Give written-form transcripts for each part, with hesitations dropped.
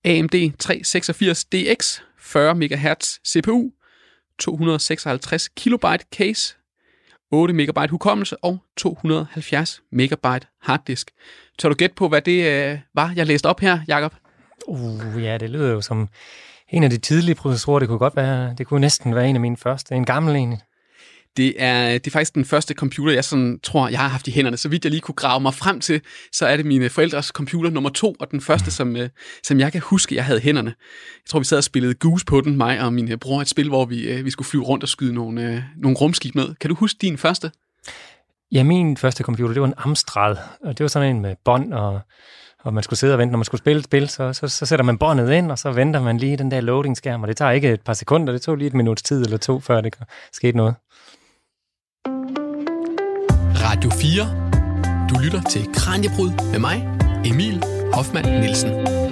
AMD 386DX, 40 MHz CPU, 256 KB case, 8 MB hukommelse og 270 MB harddisk. Tør du gætte på, hvad det var, jeg læste op her, Jakob? Ja, det lyder jo som en af de tidlige processorer. Det kunne godt være, det kunne næsten være en af mine første. En gammel en. Det er faktisk den første computer, jeg sådan tror, jeg har haft i hænderne. Så vidt jeg lige kunne grave mig frem til, så er det mine forældres computer nummer 2, og den første, som jeg kan huske, jeg havde i hænderne. Jeg tror, vi sad og spillede Goose på den, mig og min bror, et spil, hvor vi skulle flyve rundt og skyde nogle rumskib med. Kan du huske din første? Ja, min første computer, det var en Amstrad, og det var sådan en med bånd, og man skulle sidde og vente. Når man skulle spille et spil, så sætter man båndet ind, og så venter man lige den der loading-skærm, og det tager ikke et par sekunder, det tog lige et minuts tid eller 2, før det skete noget. Radio 4. Du lytter til Kraniebrud med mig, Emil Hoffmann Nielsen.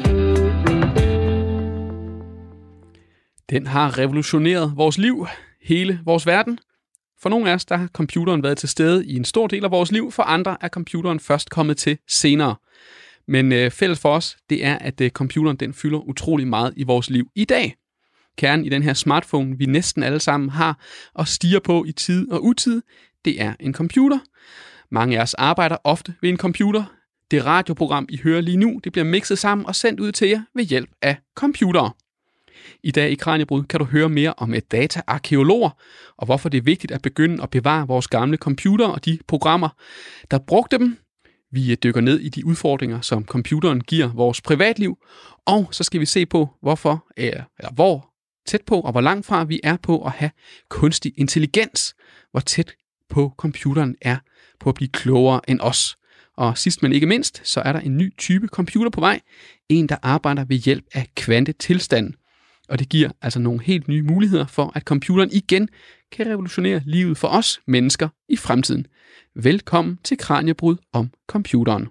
Den har revolutioneret vores liv, hele vores verden. For nogle af os, der har computeren været til stede i en stor del af vores liv, for andre er computeren først kommet til senere. Men fælles for os, det er, at computeren den fylder utrolig meget i vores liv i dag. Kernen i den her smartphone, vi næsten alle sammen har og stiger på i tid og utid, det er en computer. Mange af os arbejder ofte ved en computer. Det radioprogram, I hører lige nu, det bliver mixet sammen og sendt ud til jer ved hjælp af computere. I dag i Kraniebrud kan du høre mere om dataarkæologer, og hvorfor det er vigtigt at begynde at bevare vores gamle computere og de programmer, der brugte dem. Vi dykker ned i de udfordringer, som computeren giver vores privatliv, og så skal vi se på, hvor tæt på og hvor langt fra vi er på at have kunstig intelligens. Hvor tæt på computeren er på at blive klogere end os. Og sidst men ikke mindst, så er der en ny type computer på vej. En, der arbejder ved hjælp af kvantetilstand. Og det giver altså nogle helt nye muligheder for, at computeren igen kan revolutionere livet for os mennesker i fremtiden. Velkommen til Kraniebrud om computeren.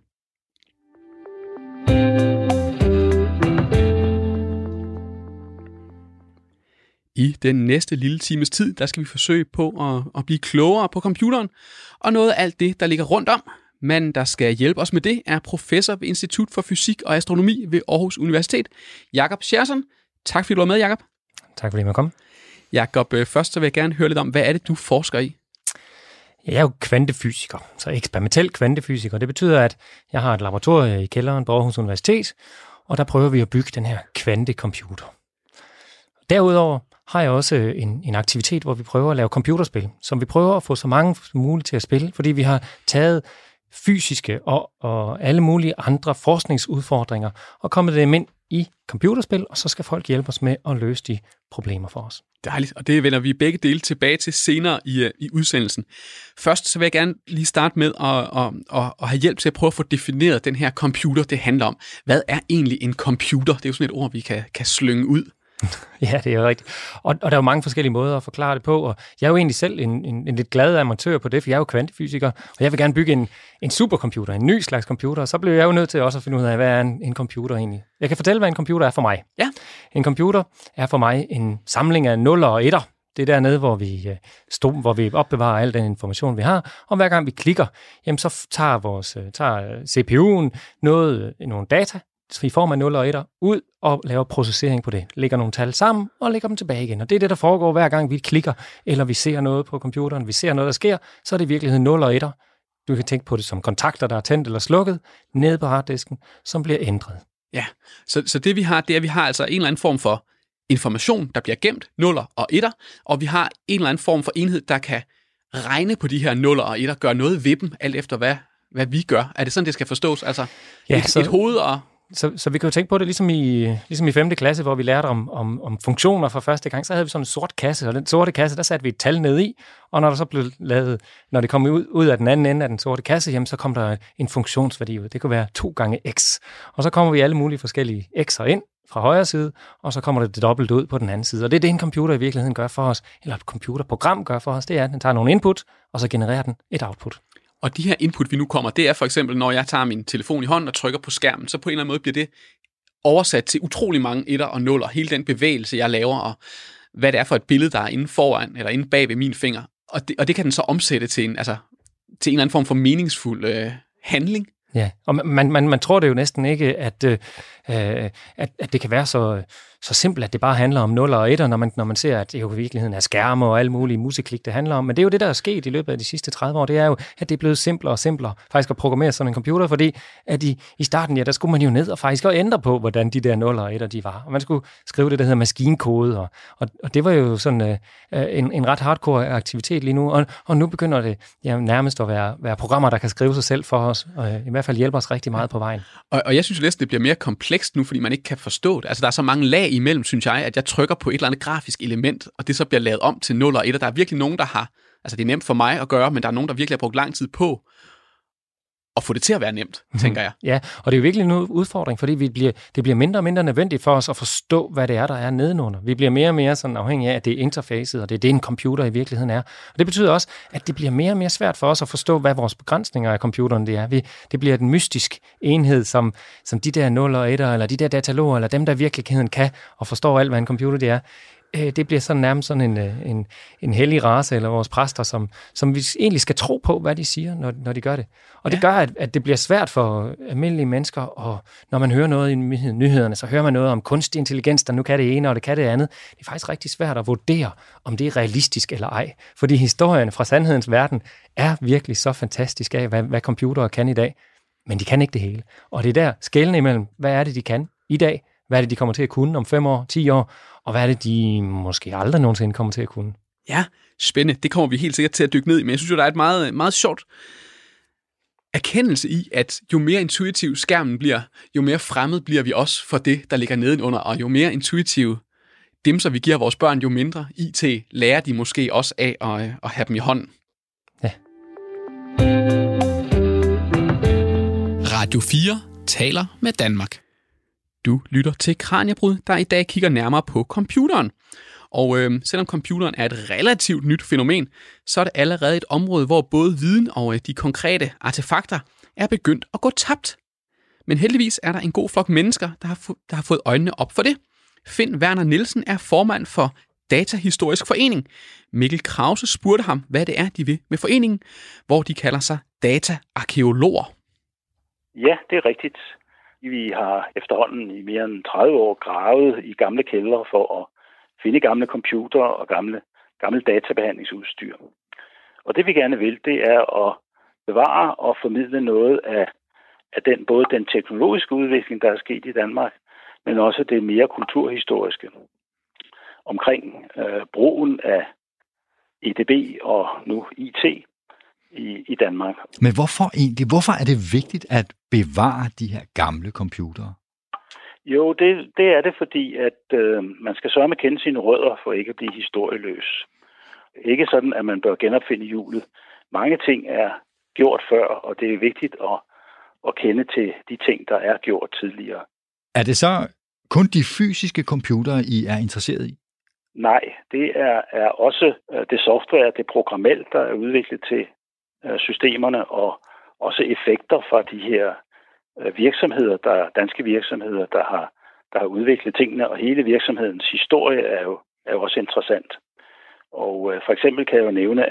I den næste lille times tid, der skal vi forsøge på at blive klogere på computeren, og noget af alt det, der ligger rundt om. Manden, der skal hjælpe os med det, er professor ved Institut for Fysik og Astronomi ved Aarhus Universitet, Jakob Scherson. Tak fordi du var med, Jakob. Tak fordi jeg kom. Jakob, først så vil jeg gerne høre lidt om, hvad er det, du forsker i? Jeg er jo kvantefysiker, så eksperimentel kvantefysiker. Det betyder, at jeg har et laboratorium i kælderen på Aarhus Universitet, og der prøver vi at bygge den her kvantecomputer. Derudover har jeg også en aktivitet, hvor vi prøver at lave computerspil, som vi prøver at få så mange som muligt til at spille, fordi vi har taget fysiske og alle mulige andre forskningsudfordringer og kommet dem ind i computerspil, og så skal folk hjælpe os med at løse de problemer for os. Dejligt, og det vender vi begge dele tilbage til senere i udsendelsen. Først så vil jeg gerne lige starte med at have hjælp til at prøve at få defineret den her computer, det handler om. Hvad er egentlig en computer? Det er jo sådan et ord, vi kan slynge ud. Ja, det er jo rigtigt. Og der er jo mange forskellige måder at forklare det på, og jeg er jo egentlig selv en lidt glad amatør på det, for jeg er jo kvantefysiker, og jeg vil gerne bygge en supercomputer, en ny slags computer, og så blev jeg jo nødt til også at finde ud af, hvad er en computer egentlig. Jeg kan fortælle, hvad en computer er for mig. Ja. En computer er for mig en samling af nuller og etter. Det er dernede, hvor vi opbevarer al den information, vi har, og hver gang vi klikker, jamen så tager CPU'en nogle data, i form af 0 og 1'er, ud og laver processering på det. Lægger nogle tal sammen og lægger dem tilbage igen. Og det er det, der foregår hver gang vi klikker, eller vi ser noget på computeren, vi ser noget, der sker, så er det i virkeligheden 0 og 1'er. Du kan tænke på det som kontakter, der er tændt eller slukket, nede på harddisken, som bliver ændret. Ja, så det vi har, det er, at vi har altså en eller anden form for information, der bliver gemt, 0'er og 1'er, og vi har en eller anden form for enhed, der kan regne på de her 0'er og 1'er, gøre noget ved dem, alt efter hvad vi gør. Er det sådan, det skal forstås? Altså et hoved og... Så vi kan jo tænke på det ligesom i 5. klasse, hvor vi lærte om funktioner for første gang, så havde vi sådan en sort kasse, og den sorte kasse, der satte vi et tal ned i, og når der så blev lavet, når det kom ud af den anden ende af den sorte kasse, jamen, så kom der en funktionsværdi ud. Det kunne være 2 gange x. Og så kommer vi alle mulige forskellige x'er ind fra højre side, og så kommer det dobbelt ud på den anden side. Og det er det, en computer i virkeligheden gør for os, eller et computerprogram gør for os, det er, at den tager nogle input, og så genererer den et output. Og de her input, vi nu kommer, det er for eksempel, når jeg tager min telefon i hånden og trykker på skærmen, så på en eller anden måde bliver det oversat til utrolig mange etter og nuller, hele den bevægelse, jeg laver, og hvad det er for et billede, der er inde foran, eller inde bag ved min finger. Og det kan den så omsætte til en eller anden form for meningsfuld handling. Ja, og man tror det jo næsten ikke, at det kan være så simpelt, at det bare handler om 0 og 1, når man ser, at det jo i virkeligheden er skærme og alle mulige musikklik, det handler om. Men det er jo det, der er sket i løbet af de sidste 30 år. Det er jo, at det er blevet simplere og simplere faktisk at programmere sådan en computer, fordi at i starten, der skulle man jo ned og faktisk også ændre på, hvordan de der 0 og 1'er de var. Og man skulle skrive det, der hedder maskinkode, og det var jo sådan en ret hardcore aktivitet lige nu. Og nu begynder det nærmest at være programmer, der kan skrive sig selv for os, og i hvert fald hjælpe os rigtig meget på vejen. Og jeg synes jo næsten, det bliver mere komplekst nu, fordi man ikke kan forstå det. Altså, der er så mange lag imellem, synes jeg, at jeg trykker på et eller andet grafisk element, og det så bliver lavet om til 0 og 1. Og der er virkelig nogen, der har... Altså, det er nemt for mig at gøre, men der er nogen, der virkelig har brugt lang tid på at få det til at være nemt, tænker jeg. Ja, og det er jo virkelig en udfordring, fordi det bliver mindre og mindre nødvendigt for os at forstå, hvad det er, der er nedenunder. Vi bliver mere og mere sådan afhængige af, at det er interfacet, og det er det, en computer i virkeligheden er. Og det betyder også, at det bliver mere og mere svært for os at forstå, hvad vores begrænsninger af computeren det er. Det bliver en mystisk enhed, som de der 0 og 1'er, eller de der dataloger, eller dem, der i virkeligheden kan og forstår alt, hvad en computer det er. Det bliver sådan nærmest sådan en hellig race, eller vores præster, som vi egentlig skal tro på, hvad de siger, når de gør det. Og det gør, at det bliver svært for almindelige mennesker, og når man hører noget i nyhederne, så hører man noget om kunstig intelligens, der nu kan det ene, og det kan det andet. Det er faktisk rigtig svært at vurdere, om det er realistisk eller ej. Fordi historien fra sandhedens verden er virkelig så fantastisk af, hvad computere kan i dag. Men de kan ikke det hele. Og det er der skelne imellem, hvad er det, de kan i dag? Hvad er det, de kommer til at kunne om 5 år, 10 år? Og hvad er det, de måske aldrig nogensinde kommer til at kunne? Ja, spændende. Det kommer vi helt sikkert til at dykke ned i. Men jeg synes jo, der er et meget, meget sjovt erkendelse i, at jo mere intuitiv skærmen bliver, jo mere fremmed bliver vi også for det, der ligger nedenunder. Og jo mere intuitive dimser vi giver vores børn, jo mindre IT lærer de måske også af at have dem i hånden. Ja. Radio 4 taler med Danmark. Du lytter til Kraniebrud, der i dag kigger nærmere på computeren. Og selvom computeren er et relativt nyt fænomen, så er det allerede et område, hvor både viden og de konkrete artefakter er begyndt at gå tabt. Men heldigvis er der en god flok mennesker, der har fået øjnene op for det. Finn Werner Nielsen er formand for Datahistorisk Forening. Mikkel Krause spurgte ham, hvad det er, de vil med foreningen, hvor de kalder sig dataarkæologer. Ja, det er rigtigt. Vi har efterhånden i mere end 30 år gravet i gamle kældre for at finde gamle computere og gamle databehandlingsudstyr. Og det vi gerne vil, det er at bevare og formidle noget af både den teknologiske udvikling, der er sket i Danmark, men også det mere kulturhistoriske omkring brugen af EDB og nu IT i Danmark. Men hvorfor egentlig? Hvorfor er det vigtigt at bevare de her gamle computere? Jo, det er det, fordi at man skal sørge med at kende sine rødder for ikke at blive historieløs. Ikke sådan, at man bør genopfinde hjulet. Mange ting er gjort før, og det er vigtigt at kende til de ting, der er gjort tidligere. Er det så kun de fysiske computere, I er interesseret i? Nej, det er også det software, det programmel, der er udviklet til systemerne, og også effekter fra de her virksomheder, danske virksomheder, der har udviklet tingene, og hele virksomhedens historie er jo også interessant. Og for eksempel kan jeg jo nævne,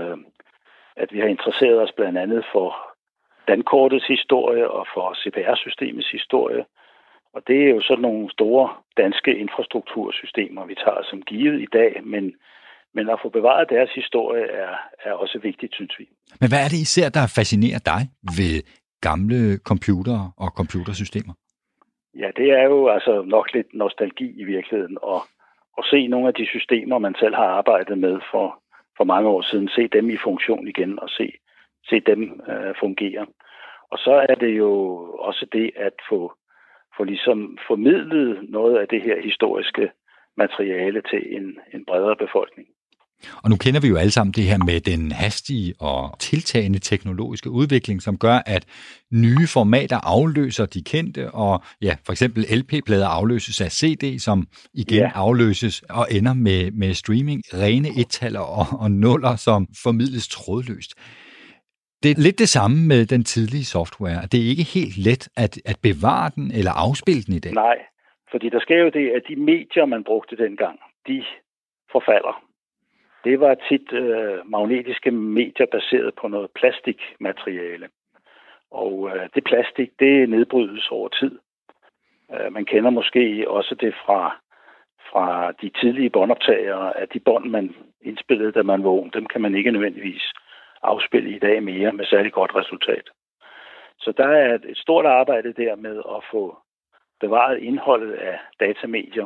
at vi har interesseret os blandt andet for dankortets historie og for CPR-systemets historie. Og det er jo sådan nogle store danske infrastruktursystemer, vi tager som givet i dag, men at få bevaret deres historie er også vigtigt, synes vi. Men hvad er det især, der fascinerer dig ved gamle computere og computersystemer? Ja, det er jo altså nok lidt nostalgi i virkeligheden, at se nogle af de systemer, man selv har arbejdet med for mange år siden, se dem i funktion igen og se dem fungere. Og så er det jo også det at få ligesom formidlet noget af det her historiske materiale til en bredere befolkning. Og nu kender vi jo alle sammen det her med den hastige og tiltagende teknologiske udvikling, som gør, at nye formater afløser de kendte, og ja, for eksempel LP-plader afløses af CD, som igen afløses og ender med streaming, rene ettaller og nuller, som formidles trådløst. Det er lidt det samme med den tidlige software. Det er ikke helt let at bevare den eller afspille den i dag. Nej, fordi der sker jo det, at de medier, man brugte dengang, de forfalder. Det var tit magnetiske medier baseret på noget plastikmateriale. Og det plastik, det nedbrydes over tid. Man kender måske også det fra de tidlige båndoptagere, at de bånd, man indspillede, da man var ung, dem kan man ikke nødvendigvis afspille i dag mere med særlig godt resultat. Så der er et stort arbejde der med at få bevaret indholdet af datamedier.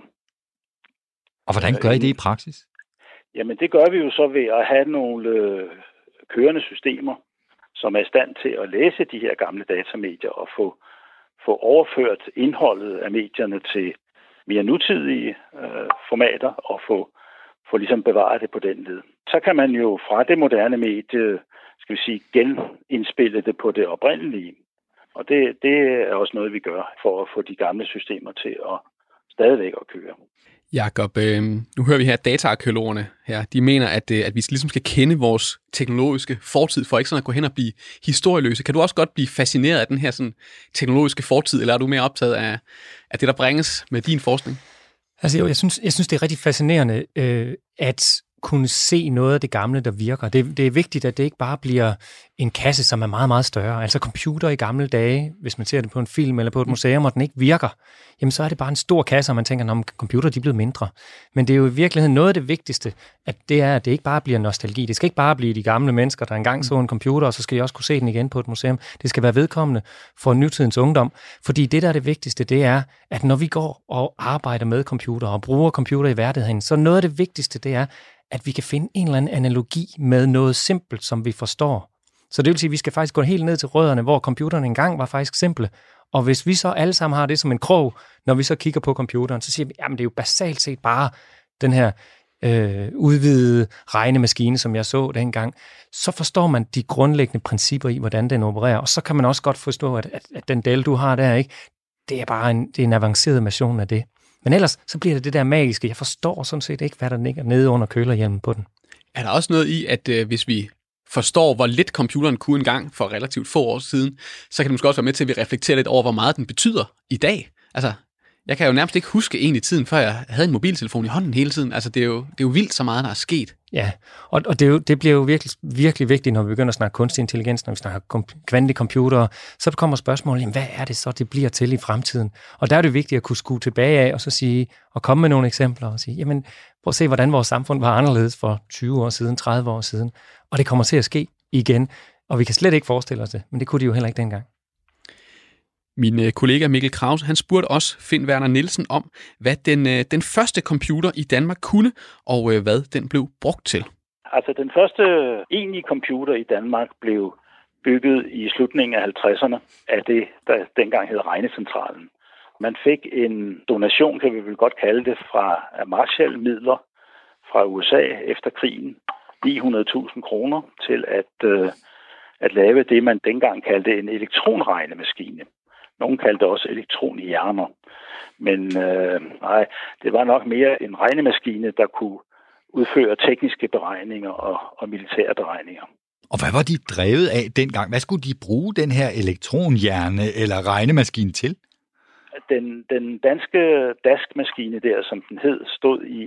Og hvordan gør I det i praksis? Jamen det gør vi jo så ved at have nogle kørende systemer, som er i stand til at læse de her gamle datamedier og få overført indholdet af medierne til mere nutidige formater og få ligesom bevaret det på den led. Så kan man jo fra det moderne medie, skal vi sige, genindspille det på det oprindelige. Og det er også noget, vi gør for at få de gamle systemer til at stadigvæk at køre. Jakob, nu hører vi her, at dataarkæologerne her, de mener, at vi ligesom skal kende vores teknologiske fortid, for ikke sådan at gå hen og blive historieløse. Kan du også godt blive fascineret af den her sådan, teknologiske fortid, eller er du mere optaget af det, der bringes med din forskning? Altså jo, jeg synes det er rigtig fascinerende, at kunne se noget af det gamle, der virker. Det er vigtigt, at det ikke bare bliver en kasse, som er meget, meget større. Altså computer i gamle dage, hvis man ser det på en film eller på et museum, og den ikke virker, jamen så er det bare en stor kasse, og man tænker, at computer de er blevet mindre. Men det er jo i virkeligheden noget af det vigtigste, at det ikke bare bliver nostalgi. Det skal ikke bare blive de gamle mennesker, der engang så en computer, og så skal de også kunne se den igen på et museum. Det skal være vedkommende for nutidens ungdom. Fordi det, der er det vigtigste, det er, at når vi går og arbejder med computer og bruger computer i hverdagen, så noget af det vigtigste, det er, at vi kan finde en eller anden analogi med noget simpelt, som vi forstår. Så det vil sige, at vi skal faktisk gå helt ned til rødderne, hvor computerne engang var faktisk simple. Og hvis vi så alle sammen har det som en krog, når vi så kigger på computeren, så siger vi, jamen det er jo basalt set bare den her udvidede regnemaskine, som jeg så dengang. Så forstår man de grundlæggende principper i, hvordan den opererer. Og så kan man også godt forstå, at den del, du har der, ikke, det er bare en avanceret version af det. Men ellers, så bliver det der magiske. Jeg forstår sådan set ikke, hvad der ligger nede under kølerhjelmen på den. Er der også noget i, at hvis vi forstår, hvor lidt computeren kunne engang for relativt få år siden, så kan det måske også være med til, at vi reflekterer lidt over, hvor meget den betyder i dag. Altså, jeg kan jo nærmest ikke huske egentlig tiden, før jeg havde en mobiltelefon i hånden hele tiden. Altså, det er jo vildt så meget, der er sket. Ja, og det bliver jo virkelig, virkelig vigtigt, når vi begynder at snakke kunstig intelligens, når vi snakker kvantecomputere, så kommer spørgsmålet, hvad er det så, det bliver til i fremtiden? Og der er det vigtigt at kunne skue tilbage af, og så sige, og komme med nogle eksempler, og sige, jamen, prøv at se, hvordan vores samfund var anderledes for 20 år siden, 30 år siden. Og det kommer til at ske igen, og vi kan slet ikke forestille os det, men det kunne de jo heller ikke dengang. Min kollega Mikkel Krause, han spurgte også Finn Werner Nielsen om, hvad den første computer i Danmark kunne, og hvad den blev brugt til. Altså den første egentlige computer i Danmark blev bygget i slutningen af 50'erne af det, der dengang hed Regnecentralen. Man fik en donation, kan vi vel godt kalde det, fra Marshall-midler fra USA efter krigen. 900.000 kroner til at lave det, man dengang kaldte en elektronregnemaskine. Nogle kaldte også elektronhjerner. Men nej, det var nok mere en regnemaskine, der kunne udføre tekniske beregninger og militære beregninger. Og hvad var de drevet af dengang? Hvad skulle de bruge den her elektronhjerne eller regnemaskine til? Den danske daskmaskine der, som den hed, stod i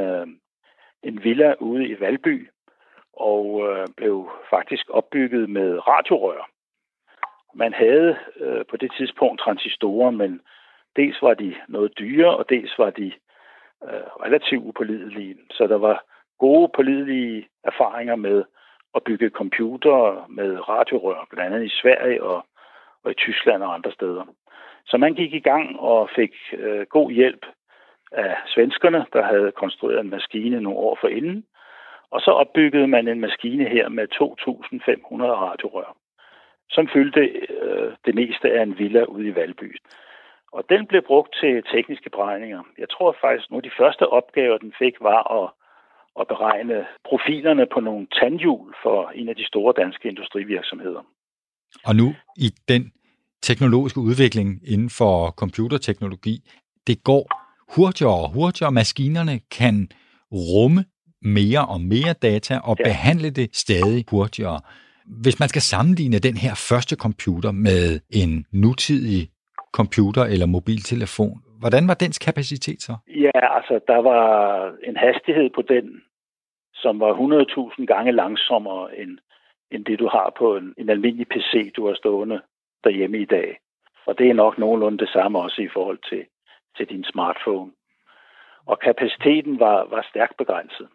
en villa ude i Valby og blev faktisk opbygget med radiorør. Man havde på det tidspunkt transistorer, men dels var de noget dyre, og dels var de relativt upålidelige. Så der var gode, pålidelige erfaringer med at bygge computere med radiorør, blandt andet i Sverige og i Tyskland og andre steder. Så man gik i gang og fik god hjælp af svenskerne, der havde konstrueret en maskine nogle år forinden. Og så opbyggede man en maskine her med 2.500 radiorør, som fyldte det meste af en villa ude i Valby. Og den blev brugt til tekniske beregninger. Jeg tror faktisk, nogle af de første opgaver, den fik, var at beregne profilerne på nogle tandhjul for en af de store danske industrivirksomheder. Og nu i den teknologiske udvikling inden for computerteknologi, det går hurtigere og hurtigere. Maskinerne kan rumme mere og mere data og behandle det stadig hurtigere. Hvis man skal sammenligne den her første computer med en nutidig computer eller mobiltelefon, hvordan var dens kapacitet så? Ja, altså der var en hastighed på den, som var 100.000 gange langsommere end det, du har på en almindelig PC, du har stående derhjemme i dag. Og det er nok nogenlunde det samme også i forhold til din smartphone. Og kapaciteten var stærkt begrænset.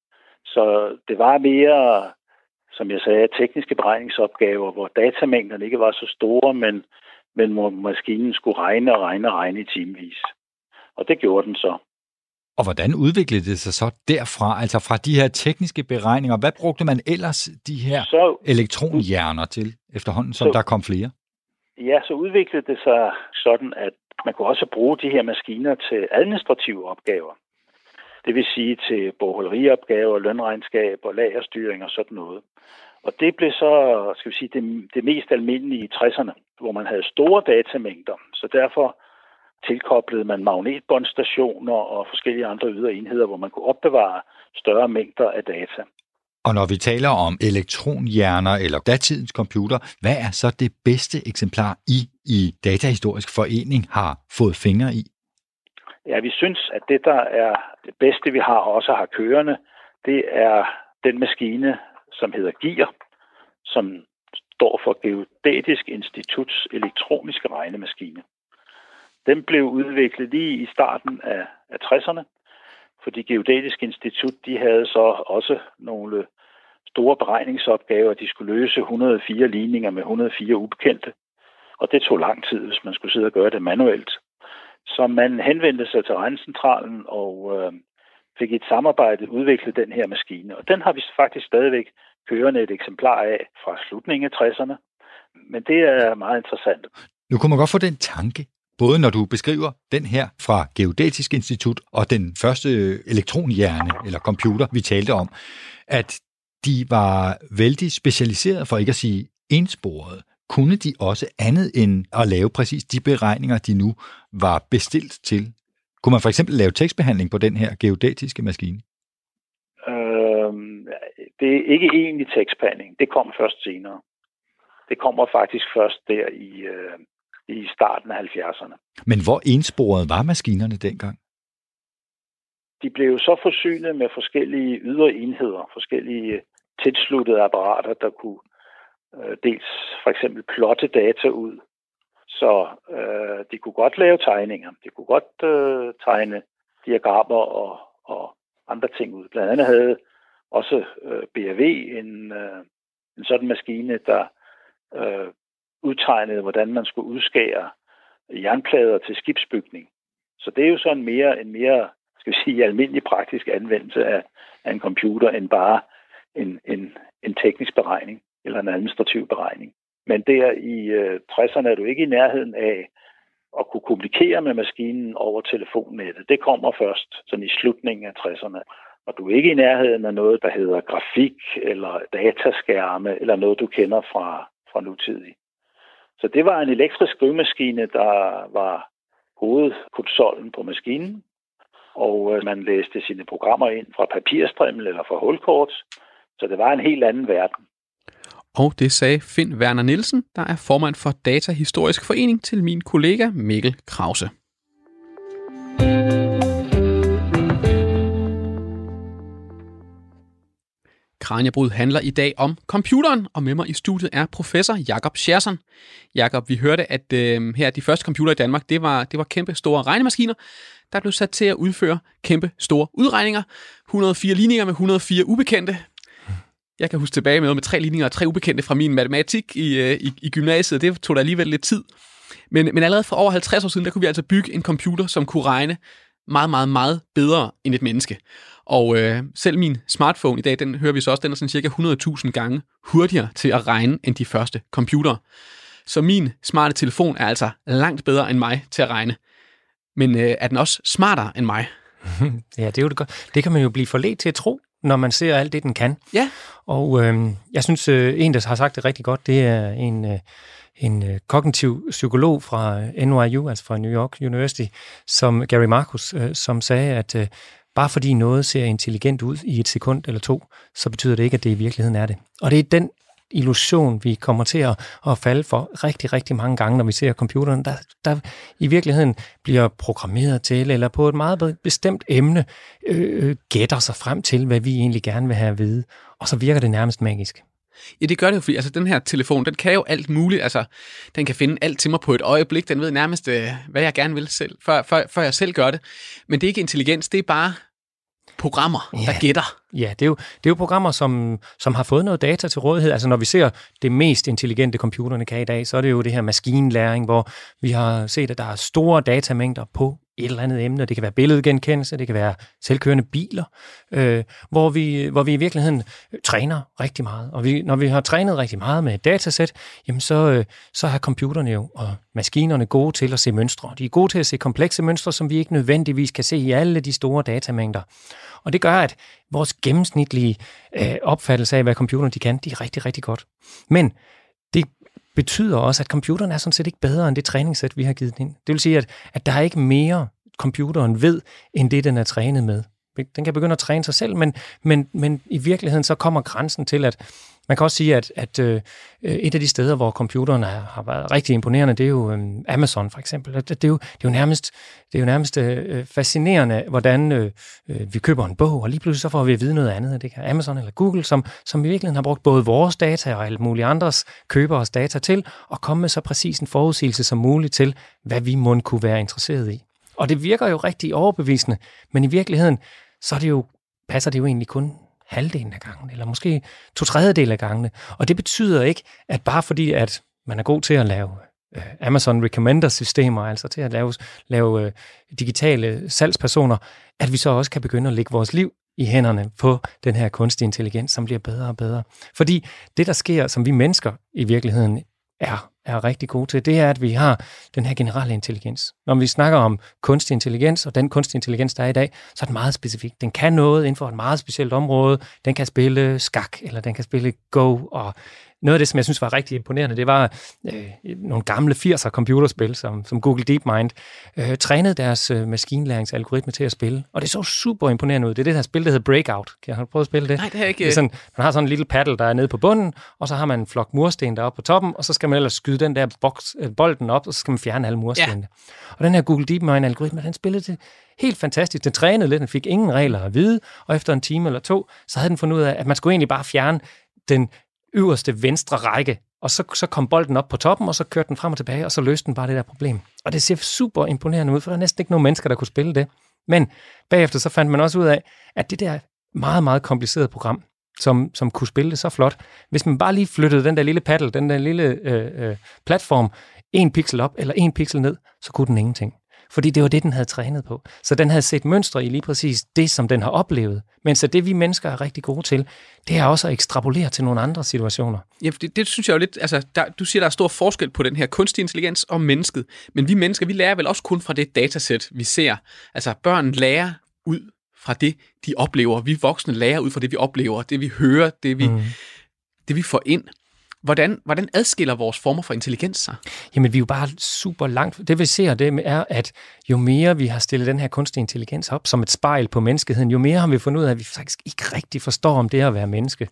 Så det var mere, som jeg sagde, tekniske beregningsopgaver, hvor datamængderne ikke var så store, men hvor maskinen skulle regne i timevis. Og det gjorde den så. Og hvordan udviklede det sig så derfra, altså fra de her tekniske beregninger? Hvad brugte man ellers de her elektronhjerner til efterhånden, som der kom flere? Ja, så udviklede det sig sådan, at man kunne også bruge de her maskiner til administrative opgaver. Det vil sige til bogholderiopgaver, lønregnskab, lagerstyring og sådan noget. Og det blev så, skal vi sige, det mest almindelige i 60'erne, hvor man havde store datamængder. Så derfor tilkoblede man magnetbåndstationer og forskellige andre ydre enheder, hvor man kunne opbevare større mængder af data. Og når vi taler om elektronhjerner eller datidens computer, hvad er så det bedste eksemplar, I Datahistorisk Forening har fået fingre i? Ja, vi synes, at det, der er det bedste, vi har også har kørende, det er den maskine, som hedder GIR, som står for Geodatisk Instituts elektroniske regnemaskine. Den blev udviklet lige i starten af 60'erne, fordi Geodatisk Institut, de havde så også nogle store beregningsopgaver. De skulle løse 104 ligninger med 104 ubekendte, og det tog lang tid, hvis man skulle sidde og gøre det manuelt. Så man henvendte sig til regnecentralen og fik i et samarbejde udviklet den her maskine. Og den har vi faktisk stadigvæk kørende et eksemplar af fra slutningen af 60'erne. Men det er meget interessant. Nu kunne man godt få den tanke, både når du beskriver den her fra Geodatisk Institut og den første elektronhjerne eller computer, vi talte om, at de var vældig specialiseret, for ikke at sige ensporede. Kunne de også andet end at lave præcis de beregninger, de nu var bestilt til? Kunne man for eksempel lave tekstbehandling på den her geodatiske maskine? Det er ikke egentlig tekstbehandling. Det kom først senere. Det kommer faktisk først der i starten af 70'erne. Men hvor ensporede var maskinerne dengang? De blev så forsynet med forskellige ydre enheder, forskellige tilsluttede apparater, der kunne dels for eksempel plotte data ud. Så de kunne godt lave tegninger. De kunne godt tegne diagrammer og andre ting ud. Blandt andet havde også BAV en sådan maskine, der udtegnede, hvordan man skulle udskære jernplader til skibsbygning. Så det er jo sådan en mere skal vi sige, almindelig praktisk anvendelse af en computer, end bare en teknisk beregning eller en administrativ beregning. Men der i 60'erne er du ikke i nærheden af at kunne kommunikere med maskinen over telefonnettet. Det kommer først sådan i slutningen af 60'erne. Og du er ikke i nærheden af noget, der hedder grafik eller dataskærme eller noget, du kender fra nutidig. Så det var en elektrisk skrivemaskine, der var hovedkonsollen på maskinen. Og man læste sine programmer ind fra papirstrimmel eller fra hulkort. Så det var en helt anden verden. Og det sagde Finn Werner Nielsen, der er formand for Datahistorisk Forening, til min kollega Mikkel Krause. Kraniebrud handler i dag om computeren, og med mig i studiet er professor Jakob Scherson. Jakob, vi hørte, at her de første computere i Danmark, det var kæmpe store regnemaskiner, der blev sat til at udføre kæmpe store udregninger. 104 ligninger med 104 ubekendte. Jeg kan huske tilbage med 3 ligninger og 3 ubekendte fra min matematik i gymnasiet. Det tog da alligevel lidt tid. Men allerede for over 50 år siden, der kunne vi altså bygge en computer, som kunne regne meget, meget, meget bedre end et menneske. Og selv min smartphone i dag, den hører vi så også, den er sådan cirka 100.000 gange hurtigere til at regne end de første computere. Så min smarte telefon er altså langt bedre end mig til at regne. Men er den også smartere end mig? Ja, det er jo det godt. Det kan man jo blive forledt til at tro, når man ser alt det, den kan. Ja. Og jeg synes, en, der har sagt det rigtig godt, det er en kognitiv psykolog fra NYU, altså fra New York University, som Gary Marcus, som sagde, at bare fordi noget ser intelligent ud i et sekund eller to, så betyder det ikke, at det i virkeligheden er det. Og det er den illusion, vi kommer til at falde for rigtig, rigtig mange gange, når vi ser computeren, der i virkeligheden bliver programmeret til, eller på et meget bestemt emne, gætter sig frem til, hvad vi egentlig gerne vil have at vide. Og så virker det nærmest magisk. Ja, det gør det jo, fordi altså, den her telefon, den kan jo alt muligt. Altså, den kan finde alt til mig på et øjeblik. Den ved nærmest, hvad jeg gerne vil selv, før jeg selv gør det. Men det er ikke intelligens, det er bare programmer, der gætter. Ja, det er jo programmer, som har fået noget data til rådighed. Altså når vi ser det mest intelligente computerne kan i dag, så er det jo det her maskinlæring, hvor vi har set, at der er store datamængder på et eller andet emne. Det kan være billedgenkendelse, det kan være selvkørende biler, hvor vi i virkeligheden træner rigtig meget. Og når vi har trænet rigtig meget med et datasæt, jamen så er computerne jo og maskinerne gode til at se mønstre. De er gode til at se komplekse mønstre, som vi ikke nødvendigvis kan se i alle de store datamængder. Og det gør, at vores gennemsnitlige opfattelse af, hvad computerne de kan, de er rigtig, rigtig godt. Men det betyder også, at computeren er sådan set ikke bedre end det træningssæt, vi har givet den ind. Det vil sige, at der er ikke mere computeren ved, end det, den er trænet med. Den kan begynde at træne sig selv, men i virkeligheden så kommer grænsen til, at man kan også sige, at et af de steder, hvor computeren har været rigtig imponerende, det er jo Amazon for eksempel. Det er jo nærmest fascinerende, hvordan vi køber en bog, og lige pludselig så får vi at vide noget andet. Det kan Amazon eller Google, som i virkeligheden har brugt både vores data og alle mulige andres køberes data til, at komme med så præcis en forudsigelse som muligt til, hvad vi må kunne være interesseret i. Og det virker jo rigtig overbevisende, men i virkeligheden, så passer det jo egentlig kun halvdelen af gangen, eller måske 2/3 af gangene. Og det betyder ikke, at bare fordi, at man er god til at lave Amazon Recommender-systemer, altså til at lave digitale salgspersoner, at vi så også kan begynde at lægge vores liv i hænderne på den her kunstig intelligens, som bliver bedre og bedre. Fordi det, der sker, som vi mennesker i virkeligheden er rigtig gode til, det er, at vi har den her generelle intelligens. Når vi snakker om kunstig intelligens, og den kunstig intelligens, der er i dag, så er den meget specifik. Den kan noget inden for et meget specielt område. Den kan spille skak, eller den kan spille Go, og noget af det, som jeg synes var rigtig imponerende, det var nogle gamle 80'er computerspil, som Google DeepMind trænede deres maskinlæringsalgoritme til at spille. Og det så super imponerende ud. Det er det her spil, der hedder Breakout. Har du prøvet at spille det? Nej, det har jeg ikke. Det er sådan, man har sådan en lille paddle, der er nede på bunden, og så har man en flok mursten deroppe på toppen, og så skal man ellers skyde den der bolden op, og så skal man fjerne alle murstenene. Ja. Og den her Google DeepMind-algoritme, den spillede det helt fantastisk. Den trænede lidt, den fik ingen regler at vide, og efter en time eller to, så havde den fundet ud af, at man skulle egentlig bare fjerne den øverste venstre række, og så kom bolden op på toppen, og så kørte den frem og tilbage, og så løste den bare det der problem. Og det ser super imponerende ud, for der er næsten ikke nogen mennesker, der kunne spille det. Men bagefter så fandt man også ud af, at det der meget, meget komplicerede program, som kunne spille det så flot, hvis man bare lige flyttede den der lille paddle, den der lille platform, 1 pixel op eller 1 pixel ned, så kunne den ingenting. Fordi det var det, den havde trænet på. Så den havde set mønstre i lige præcis det, som den har oplevet. Men så det, vi mennesker er rigtig gode til, det er også at ekstrapolere til nogle andre situationer. Ja, det synes jeg jo lidt, altså du siger, der er stor forskel på den her kunstig intelligens og mennesket. Men vi mennesker, vi lærer vel også kun fra det datasæt, vi ser. Altså børn lærer ud fra det, de oplever. Vi voksne lærer ud fra det, vi oplever, det vi hører, det vi får ind. Hvordan adskiller vores former for intelligens sig? Jamen, vi er jo bare super langt. Det vi ser, det er, at jo mere vi har stillet den her kunstig intelligens op som et spejl på menneskeheden, jo mere har vi fundet ud af, at vi faktisk ikke rigtig forstår om det at være menneske.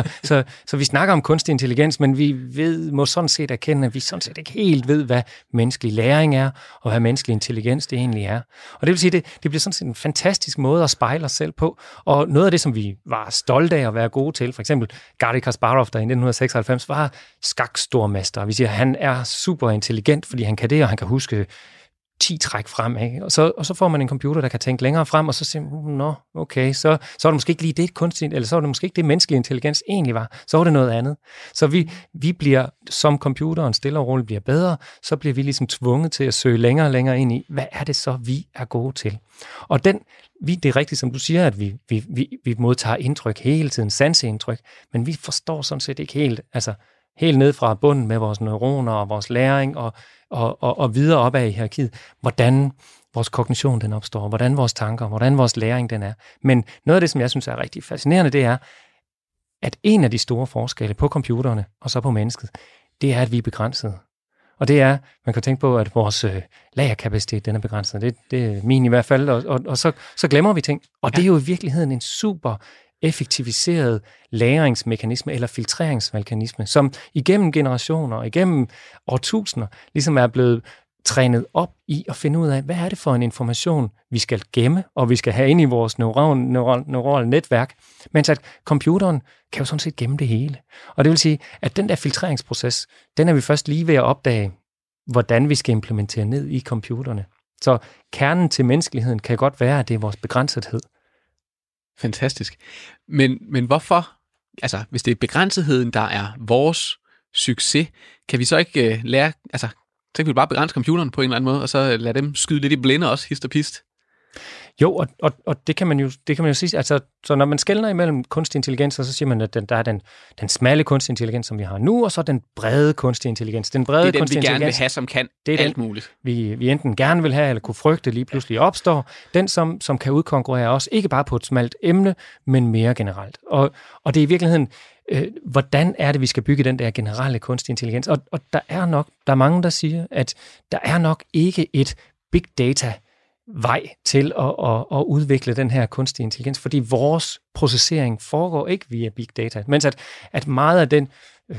Så vi snakker om kunstig intelligens, men vi må sådan set erkende, at vi sådan set ikke helt ved, hvad menneskelig læring er, og hvad menneskelig intelligens det egentlig er. Og det vil sige, det bliver sådan set en fantastisk måde at spejle os selv på. Og noget af det, som vi var stolte af at være gode til, for eksempel Garry Kasparov, der i 1996 var skakstormester. Vi siger, at han er super intelligent, fordi han kan det, og han kan huske 10 træk frem. Ikke? Og så får man en computer, der kan tænke længere frem, og så siger man, okay, så er det måske ikke lige det kunstigt, eller så er det måske ikke det menneskelige intelligens egentlig var, så var det noget andet. Så vi bliver, som computeren stille og roligt bliver bedre, så bliver vi ligesom tvunget til at søge længere og længere ind i, hvad er det så, vi er gode til? Og det er rigtigt, som du siger, at vi modtager indtryk hele tiden, sanseindtryk, men vi forstår sådan set ikke helt ned fra bunden med vores neuroner og vores læring og videre opad i hierarkiet, hvordan vores kognition den opstår, hvordan vores tanker, hvordan vores læring den er. Men noget af det, som jeg synes er rigtig fascinerende, det er, at en af de store forskelle på computerne og så på mennesket, det er, at vi er begrænsede. Og det er, man kan tænke på, at vores lagerkapacitet, den er begrænset. Det er min i hvert fald, og så glemmer vi ting. Og det er jo i virkeligheden en super effektiviseret lagringsmekanisme eller filtreringsmekanisme, som igennem generationer og igennem årtusinder ligesom er blevet trænet op i at finde ud af, hvad er det for en information, vi skal gemme, og vi skal have ind i vores neurale netværk, mens at computeren kan jo sådan set gemme det hele. Og det vil sige, at den der filtreringsproces, den er vi først lige ved at opdage, hvordan vi skal implementere ned i computerne. Så kernen til menneskeligheden kan godt være, at det er vores begrænsethed. Fantastisk. Men hvorfor, altså hvis det er begrænsetheden, der er vores succes, kan vi så ikke lære, altså så kan vi bare begrænse computeren på en eller anden måde, og så lade dem skyde lidt i blinde også, hist og pist? Jo, og det kan man jo sige, altså så når man skelner imellem kunstig intelligens, så siger man, at der er den smalle kunstig intelligens, som vi har nu, og så den brede kunstig intelligens. Den brede det er kunstig den, vi gerne intelligens, vil have, som kan det er alt den, muligt. Vi enten gerne vil have, eller kunne frygte lige pludselig opstår. Den, som kan udkonkurrere os, ikke bare på et smalt emne, men mere generelt. Og det er i virkeligheden, hvordan er det, vi skal bygge den der generelle kunstig intelligens? Og der er mange, der siger, at der er nok ikke et big data vej til at udvikle den her kunstig intelligens, fordi vores processering foregår ikke via big data, mens at meget af den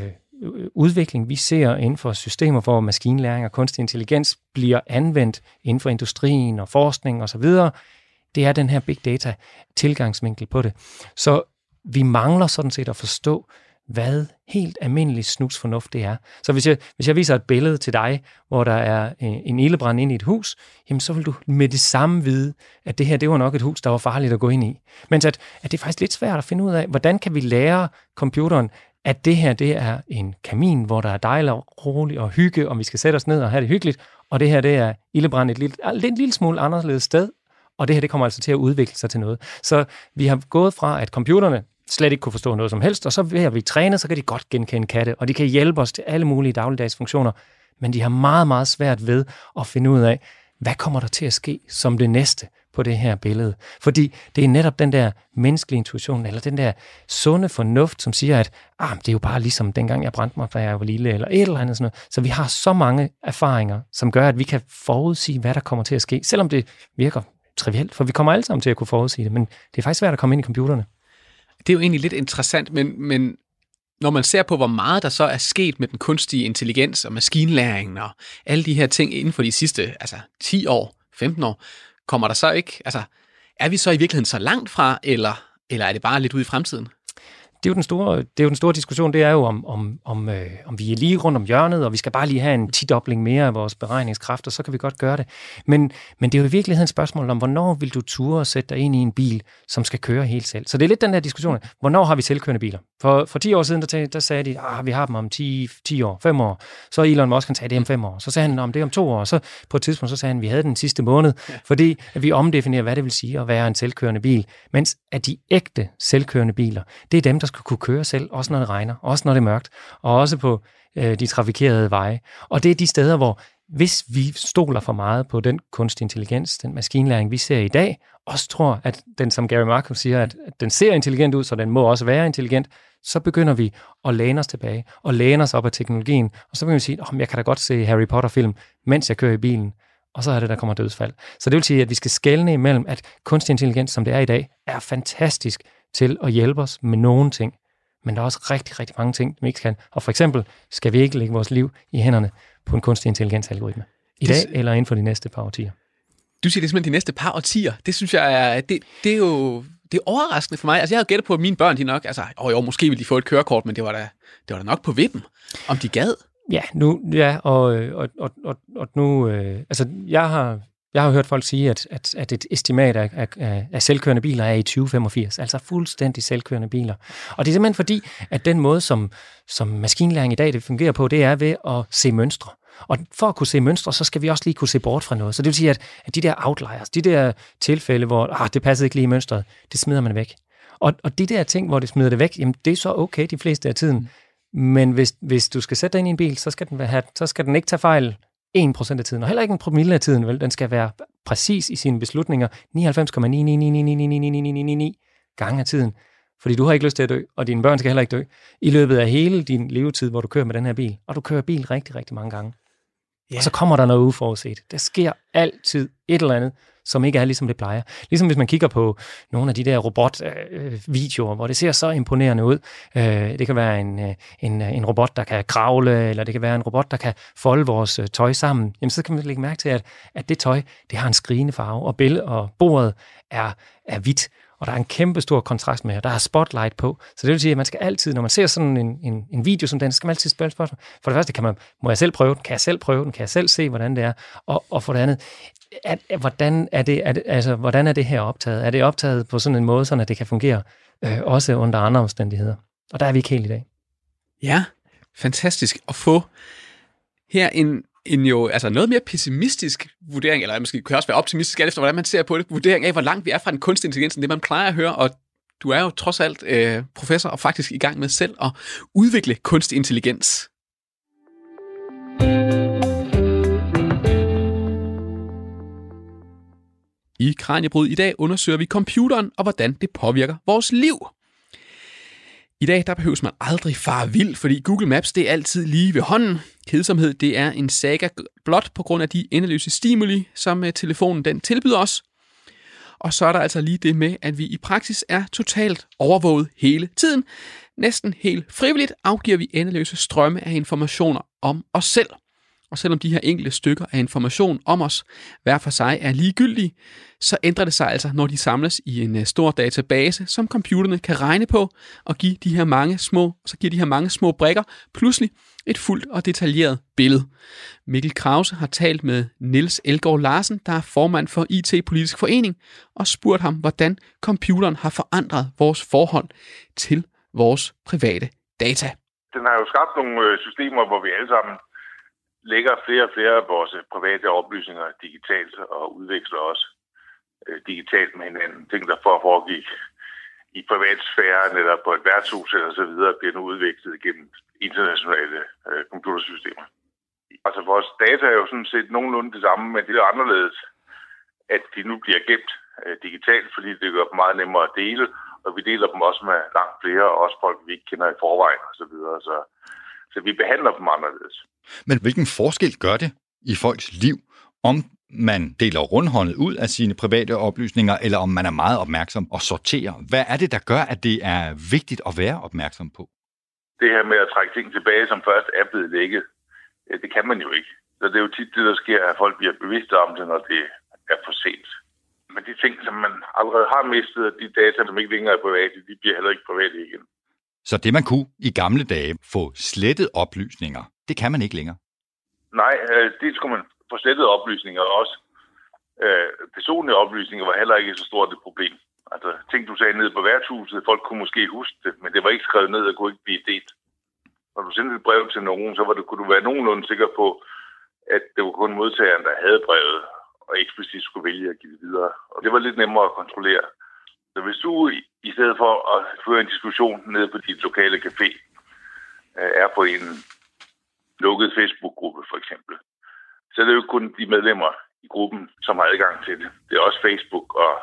udvikling, vi ser inden for systemer, hvor maskinlæring og kunstig intelligens bliver anvendt inden for industrien og forskning osv., det er den her big data tilgangsvinkel på det. Så vi mangler sådan set at forstå, hvad helt almindelig snusfornuft det er. Så hvis jeg viser et billede til dig, hvor der er en ildebrand inde i et hus, jamen så vil du med det samme vide, at det her, det var nok et hus, der var farligt at gå ind i. Men at det er faktisk lidt svært at finde ud af, hvordan kan vi lære computeren, at det her, det er en kamin, hvor der er dejligt og roligt og hygge, og vi skal sætte os ned og have det hyggeligt, og det her, det er ildebrand et lille smule anderledes sted, og det her, det kommer altså til at udvikle sig til noget. Så vi har gået fra, at computerne slet ikke kunne forstå noget som helst, og så ved at vi træner, så kan de godt genkende katte, og de kan hjælpe os til alle mulige dagligdags funktioner, men de har meget, meget svært ved at finde ud af, hvad kommer der til at ske som det næste på det her billede. Fordi det er netop den der menneskelige intuition, eller den der sunde fornuft, som siger, at det er jo bare ligesom dengang jeg brændte mig, da jeg var lille, eller et eller andet sådan noget. Så vi har så mange erfaringer, som gør, at vi kan forudsige, hvad der kommer til at ske, selvom det virker trivielt, for vi kommer alle sammen til at kunne forudsige det, men det er faktisk svært at komme ind i computerne. Det er jo egentlig lidt interessant, men når man ser på, hvor meget der så er sket med den kunstige intelligens og maskinlæringen og alle de her ting inden for de sidste 10 år, 15 år, kommer der så ikke, er vi så i virkeligheden så langt fra, eller er det bare lidt ude i fremtiden? Det er jo den store diskussion, det er jo om vi er lige rundt om hjørnet, og vi skal bare lige have en 10-dobling mere af vores beregningskraft, og så kan vi godt gøre det. Men det er jo i virkeligheden et spørgsmål om, hvornår vil du ture og sætte dig ind i en bil, som skal køre helt selv. Så det er lidt den der diskussion, hvornår har vi selvkørende biler? For 10 år siden, der sagde de, vi har dem om 10 år, 5 år. Så Elon Musk, han sagde, det er om 5 år. Så sagde han, om det er om 2 år. Så på et tidspunkt, så sagde han, vi havde den sidste måned, fordi at vi omdefinerer, hvad det vil sige at være en selvkørende bil. Mens at de ægte selvkørende biler, det er dem, der skal kunne køre selv, også når det regner, også når det er mørkt, og også på de trafikerede veje. Og det er de steder, hvor hvis vi stoler for meget på den kunstig intelligens, den maskinlæring, vi ser i dag, også tror, at den, som Gary Markov siger, at den ser intelligent ud, så den må også være intelligent, så begynder vi at læne os tilbage, og læne os op af teknologien, og så begynder vi at sige, jeg kan da godt se Harry Potter-film, mens jeg kører i bilen, og så er det, der kommer dødsfald. Så det vil sige, at vi skal skelne imellem, at kunstig intelligens, som det er i dag, er fantastisk til at hjælpe os med nogle ting, men der er også rigtig, rigtig mange ting, vi ikke kan. Og for eksempel skal vi ikke lægge vores liv i hænderne på en kunstig intelligens-algoritme. I dag eller inden for de næste par årtier. Du siger det simpelthen de næste par årtier. Det synes jeg er, det er jo det er overraskende for mig. Jeg havde gættet på, at mine børn, de nok, måske ville de få et kørekort, men det var da nok på vippen, om de gad. Ja, nu, jeg har hørt folk sige, at et estimat af selvkørende biler er i 2085, altså fuldstændig selvkørende biler. Og det er simpelthen fordi, at den måde, som maskinlæring i dag det fungerer på, det er ved at se mønstre. Og for at kunne se mønstre, så skal vi også lige kunne se bort fra noget. Så det vil sige, at de der outliers, de der tilfælde, hvor det passede ikke lige i mønstret, det smider man væk. Og de der ting, hvor det smider det væk, jamen det er så okay de fleste af tiden. Men hvis du skal sætte dig ind i en bil, så skal den ikke tage fejl 1% af tiden, og heller ikke en promille af tiden, vel? Den skal være præcis i sine beslutninger 99,9999999 gange af tiden. Fordi du har ikke lyst til at dø, og dine børn skal heller ikke dø, i løbet af hele din levetid, hvor du kører med den her bil. Og du kører bil rigtig, rigtig mange gange. Yeah. Og så kommer der noget uforudset. Der sker altid et eller andet, som ikke er ligesom det plejer. Ligesom hvis man kigger på nogle af de der robotvideoer, hvor det ser så imponerende ud. Det kan være en robot, der kan kravle, eller det kan være en robot, der kan folde vores tøj sammen. Jamen, så kan man lægge mærke til, at det tøj, det har en skrigende farve, og bordet er hvidt. Og der er en kæmpe stor kontrast med, og der er spotlight på. Så det vil sige, at man skal altid, når man ser sådan en video som den, så skal man altid spørge spørgsmål. For det første, må jeg selv prøve den? Kan jeg selv prøve den? Kan jeg selv se, hvordan det er? Og for det andet, hvordan er det her optaget? Er det optaget på sådan en måde, sådan at det kan fungere også under andre omstændigheder? Og der er vi ikke helt i dag. Ja, fantastisk at få her en jo altså noget mere pessimistisk vurdering, eller måske kan også være optimistisk, alt efter hvordan man ser på det, vurdering af, hvor langt vi er fra den kunstig intelligens, det man plejer at høre, og du er jo trods alt professor og faktisk i gang med selv at udvikle kunstig intelligens. I Kraniebrud i dag undersøger vi computeren og hvordan det påvirker vores liv. I dag der behøves man aldrig fare vild, fordi Google Maps det er altid lige ved hånden. Kedsomhed det er en saga blot på grund af de endeløse stimuli, som telefonen den tilbyder os. Og så er der altså lige det med, at vi i praksis er totalt overvåget hele tiden. Næsten helt frivilligt afgiver vi endeløse strømme af informationer om os selv. Og selvom de her enkelte stykker af information om os hver for sig er ligegyldige, så ændrer det sig altså, når de samles i en stor database, som computerne kan regne på og giver de her mange små brikker pludselig et fuldt og detaljeret billede. Mikkel Krause har talt med Niels Elgaard Larsen, der er formand for IT-politisk forening, og spurgt ham, hvordan computeren har forandret vores forhold til vores private data. Den har jo skabt nogle systemer, hvor vi alle sammen lægger flere og flere af vores private oplysninger digitalt og udveksler også digitalt med hinanden. Ting, der foregik i privatsfæren eller på et værtshus eller så videre, bliver nu udvekslet gennem internationale computersystemer. Altså vores data er jo sådan set nogenlunde det samme, men det er anderledes, at de nu bliver gemt digitalt, fordi det gør dem meget nemmere at dele, og vi deler dem også med langt flere, og også folk, vi ikke kender i forvejen og så videre. Så vi behandler dem anderledes. Men hvilken forskel gør det i folks liv, om man deler rundhåndet ud af sine private oplysninger, eller om man er meget opmærksom og sorterer? Hvad er det, der gør, at det er vigtigt at være opmærksom på? Det her med at trække ting tilbage, som først er blevet lækket, det kan man jo ikke. Så det er jo tit det, der sker, at folk bliver bevidste om det, når det er for sent. Men de ting, som man allerede har mistet, de data, som ikke længere er private, de bliver heller ikke private igen. Så det, man kunne i gamle dage få slettet oplysninger, det kan man ikke længere? Nej, det skulle man få slettet oplysninger også. Personlige oplysninger var heller ikke så stort et problem. Altså, ting du sagde nede på værtshuset, folk kunne måske huske det, men det var ikke skrevet ned og kunne ikke blive delt. Når du sendte et brev til nogen, så kunne du være nogenlunde sikker på, at det var kun modtageren, der havde brevet, og eksplicit skulle vælge at give det videre. Og det var lidt nemmere at kontrollere. Så hvis du i stedet for at føre en diskussion nede på dit lokale café, er på en lukket Facebook-gruppe for eksempel, så er det jo kun de medlemmer i gruppen, som har adgang til det. Det er også Facebook og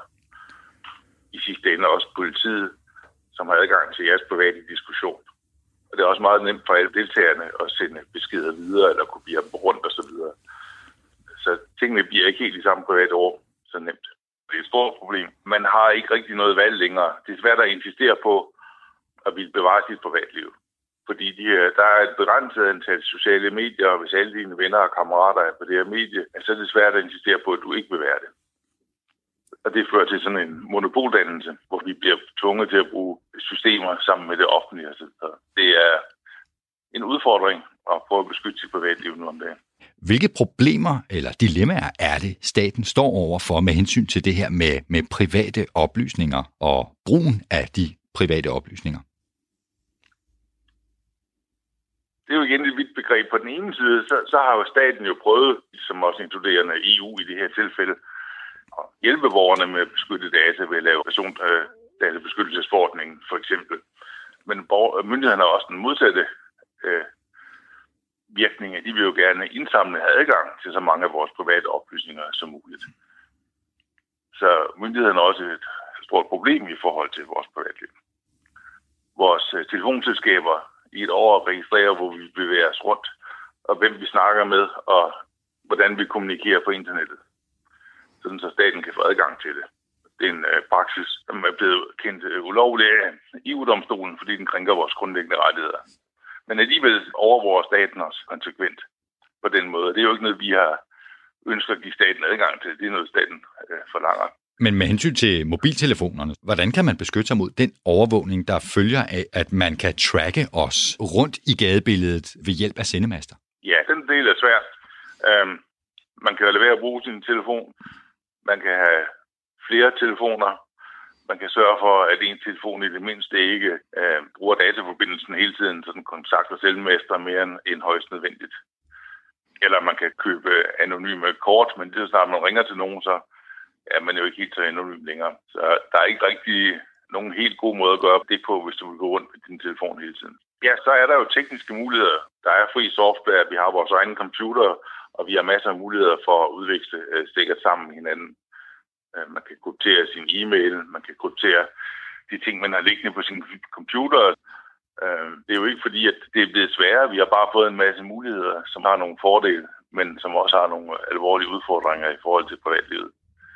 i sidste ende også politiet, som har adgang til jeres private diskussion. Og det er også meget nemt for alle deltagerne at sende beskeder videre eller kopiere dem rundt og så videre. Så tingene bliver ikke helt i samme private rum så nemt. Det er et stort problem. Man har ikke rigtig noget valg længere. Det er svært at insistere på at ville bevare sit privatliv. Fordi der er et begrænset antal sociale medier, og hvis alle dine venner og kammerater er på det her medie, så er det svært at insistere på, at du ikke vil være det. Og det fører til sådan en monopoldannelse, hvor vi bliver tvunget til at bruge systemer sammen med det offentlige. Det er en udfordring at prøve at beskytte sit privatliv nu om dagen. Hvilke problemer eller dilemmaer er det, staten står overfor med hensyn til det her med private oplysninger og brugen af de private oplysninger? Det er jo igen et vidt begreb. På den ene side, så har jo staten jo prøvet, som også inkluderende EU i det her tilfælde, at hjælpe borgerne med at beskytte data ved at lave persondatabeskyttelsesforordningen for eksempel. Men myndighederne har også den modsatte virkning. De vil jo gerne indsamle adgang til så mange af vores private oplysninger som muligt. Så myndighederne har også et stort problem i forhold til vores privatliv. Vores telefonselskaber i et år registrerer, hvor vi bevæger os rundt, og hvem vi snakker med, og hvordan vi kommunikerer på internettet. sådan så staten kan få adgang til det. Det er en praksis, som er blevet kendt ulovlig af EU-domstolen, fordi den krænker vores grundlæggende rettigheder. Men alligevel overvåger staten os konsekvent på den måde. Det er jo ikke noget, vi har ønsket at give staten adgang til. Det er noget, staten forlanger. Men med hensyn til mobiltelefonerne, hvordan kan man beskytte sig mod den overvågning, der følger af, at man kan tracke os rundt i gadebilledet ved hjælp af sendemaster? Ja, den del er svært. Man kan lade være at bruge sin telefon. Man kan have flere telefoner. Man kan sørge for, at en telefon i det mindste ikke bruger dataforbindelsen hele tiden, så den kontakter sendemaster mere end højst nødvendigt. Eller man kan købe anonyme kort, men det er snart, man ringer til nogen, så er man jo ikke helt så anonym længere. Så der er ikke rigtig nogen helt god måde at gøre det på, hvis du vil gå rundt med din telefon hele tiden. Ja, så er der jo tekniske muligheder. Der er fri software, vi har vores egen computer, og vi har masser af muligheder for at udveksle sikkert sammen med hinanden. Man kan kryptere sin e-mail, man kan kryptere de ting, man har liggende på sin computer. Det er jo ikke fordi, at det er blevet sværere. Vi har bare fået en masse muligheder, som har nogle fordele, men som også har nogle alvorlige udfordringer i forhold til privatlivet.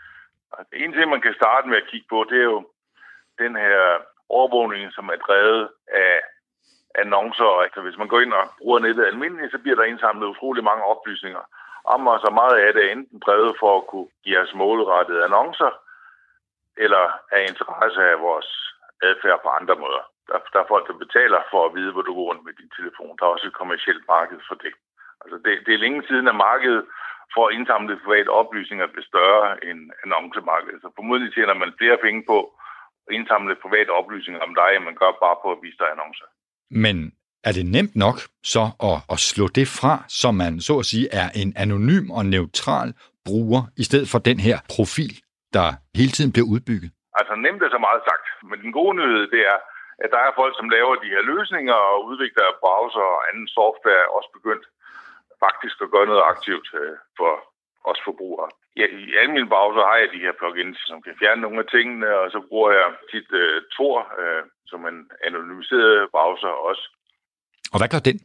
En ting, man kan starte med at kigge på, det er jo den her overvågning, som er drevet af annoncer. Altså, hvis man går ind og bruger nettet almindeligt, så bliver der indsamlet utrolig mange oplysninger om os, og meget af det er enten drevet for at kunne give os målrettede annoncer, eller af interesse af vores adfærd på andre måder. Der er folk, der betaler for at vide, hvor du går rundt med din telefon. Der er også et kommercielt marked for det. Altså, det er længe siden, at markedet for at indsamle private oplysninger bliver større end annoncemarkedet. Så formodentlig tjener man flere penge på at indsamle private oplysninger om dig, end man gør bare på at vise dig annoncer. Men er det nemt nok så at slå det fra, så man så at sige er en anonym og neutral bruger, i stedet for den her profil, der hele tiden bliver udbygget? Altså nemt er så meget sagt, men den gode nyhed, det er, at der er folk, som laver de her løsninger og udvikler browser og anden software, også begyndt faktisk at gøre noget aktivt for os forbrugere. Ja, i alle mine browser har jeg de her plugins, som kan fjerne nogle af tingene, og så bruger jeg tit Tor som en anonymiseret browser også. Og hvad gør den?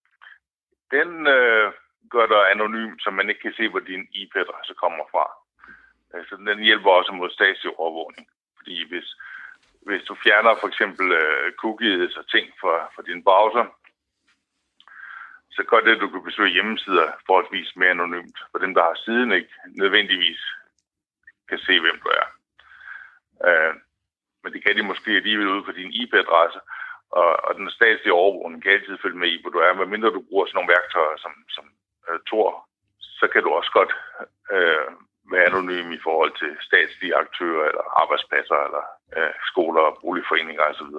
Den gør dig anonym, så man ikke kan se, hvor din IP-adresse kommer fra. Så den hjælper også mod statslig overvågning. Fordi hvis du fjerner for eksempel cookies og ting fra din browser, så gør det, at du kan besøge hjemmesider forholdsvis mere anonymt, for dem, der har siden, ikke nødvendigvis kan se, hvem du er. Men det kan de måske alligevel ud fra din IP-adresse, og den statslige overvågning kan altid følge med i, hvor du er. Men mindre du bruger sådan nogle værktøjer som Tor, så kan du også godt være anonym i forhold til statslige aktører, eller arbejdspladser, eller skoler, boligforeninger osv.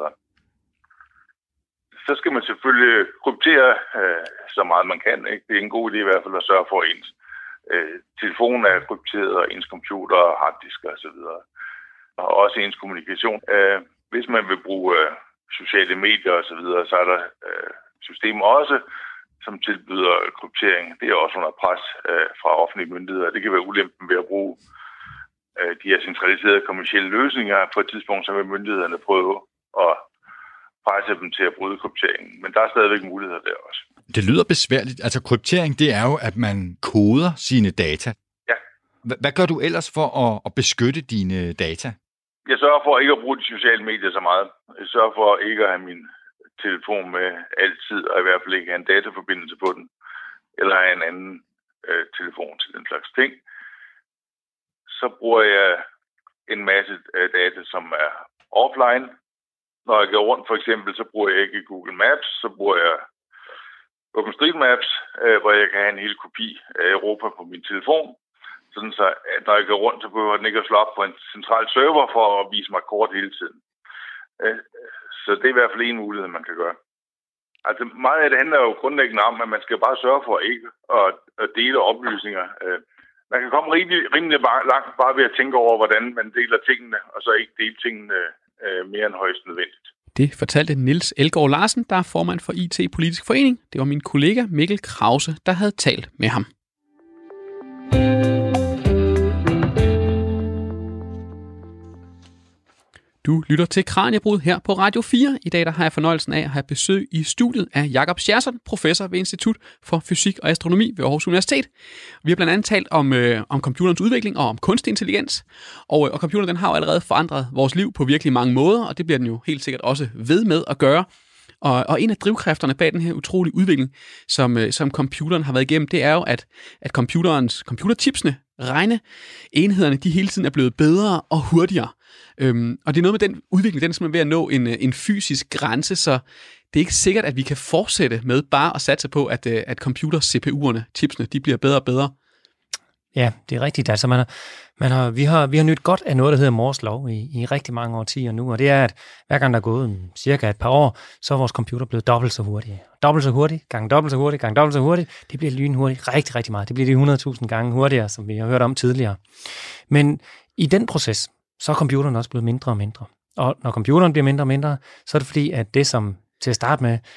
Så skal man selvfølgelig kryptere så meget man kan. Ikke? Det er en god idé i hvert fald at sørge for, at ens telefon er krypteret, og ens computer, harddisker osv. Og også ens kommunikation. Hvis man vil bruge sociale medier osv., så er der systemer også, som tilbyder kryptering. Det er også under pres fra offentlige myndigheder. Det kan være ulempen ved at bruge de her centraliserede kommercielle løsninger. På et tidspunkt så vil myndighederne prøve at presse dem til at bryde krypteringen. Men der er stadigvæk muligheder der også. Det lyder besværligt. Altså kryptering, det er jo, at man koder sine data. Ja. Hvad gør du ellers for at beskytte dine data? Jeg sørger for ikke at bruge de sociale medier så meget. Jeg sørger for ikke at have min telefon med altid, og i hvert fald ikke have en dataforbindelse på den, eller have en anden telefon til den slags ting. Så bruger jeg en masse data, som er offline. Når jeg går rundt for eksempel, så bruger jeg ikke Google Maps, så bruger jeg OpenStreetMaps, hvor jeg kan have en hel kopi af Europa på min telefon. Sådan så, at når jeg går rundt, så behøver den ikke at slå op på en central server for at vise mig kort hele tiden. Så det er i hvert fald en mulighed, man kan gøre. Altså meget af det handler jo grundlæggende om, at man skal bare sørge for ikke at dele oplysninger. Man kan komme rimelig langt bare ved at tænke over, hvordan man deler tingene, og så ikke dele tingene mere end højst nødvendigt. Det fortalte Niels Elgaard Larsen, der er formand for IT Politisk Forening. Det var min kollega Mikkel Krause, der havde talt med ham. Du lytter til Kraniebrud her på Radio 4. I dag der har jeg fornøjelsen af at have besøg i studiet af Jakob Scherson, professor ved Institut for Fysik og Astronomi ved Aarhus Universitet. Vi har blandt andet talt om computerens udvikling og om kunstig intelligens. Og computeren den har jo allerede forandret vores liv på virkelig mange måder, og det bliver den jo helt sikkert også ved med at gøre. Og en af drivkræfterne bag den her utrolige udvikling, som computeren har været igennem, det er jo, at computerchipsene, regneenhederne, de hele tiden er blevet bedre og hurtigere. Og det er noget med den udvikling, den er simpelthen ved at nå en fysisk grænse, så det er ikke sikkert, at vi kan fortsætte med bare at satse på, at computer-CPU'erne, chipsene, de bliver bedre og bedre. Ja, det er rigtigt. Altså, vi har nydt godt af noget, der hedder Moores lov i rigtig mange årtier nu, og det er, at hver gang der er gået cirka et par år, så er vores computer blevet dobbelt så hurtig. Dobbelt så hurtig, gang dobbelt så hurtig, gang dobbelt så hurtig. Det bliver lynhurtigt rigtig, rigtig meget. Det bliver de 100.000 gange hurtigere, som vi har hørt om tidligere. Men i den proces, så er computeren også blevet mindre og mindre. Og når computeren bliver mindre og mindre, så er det fordi, at det, som til at starte med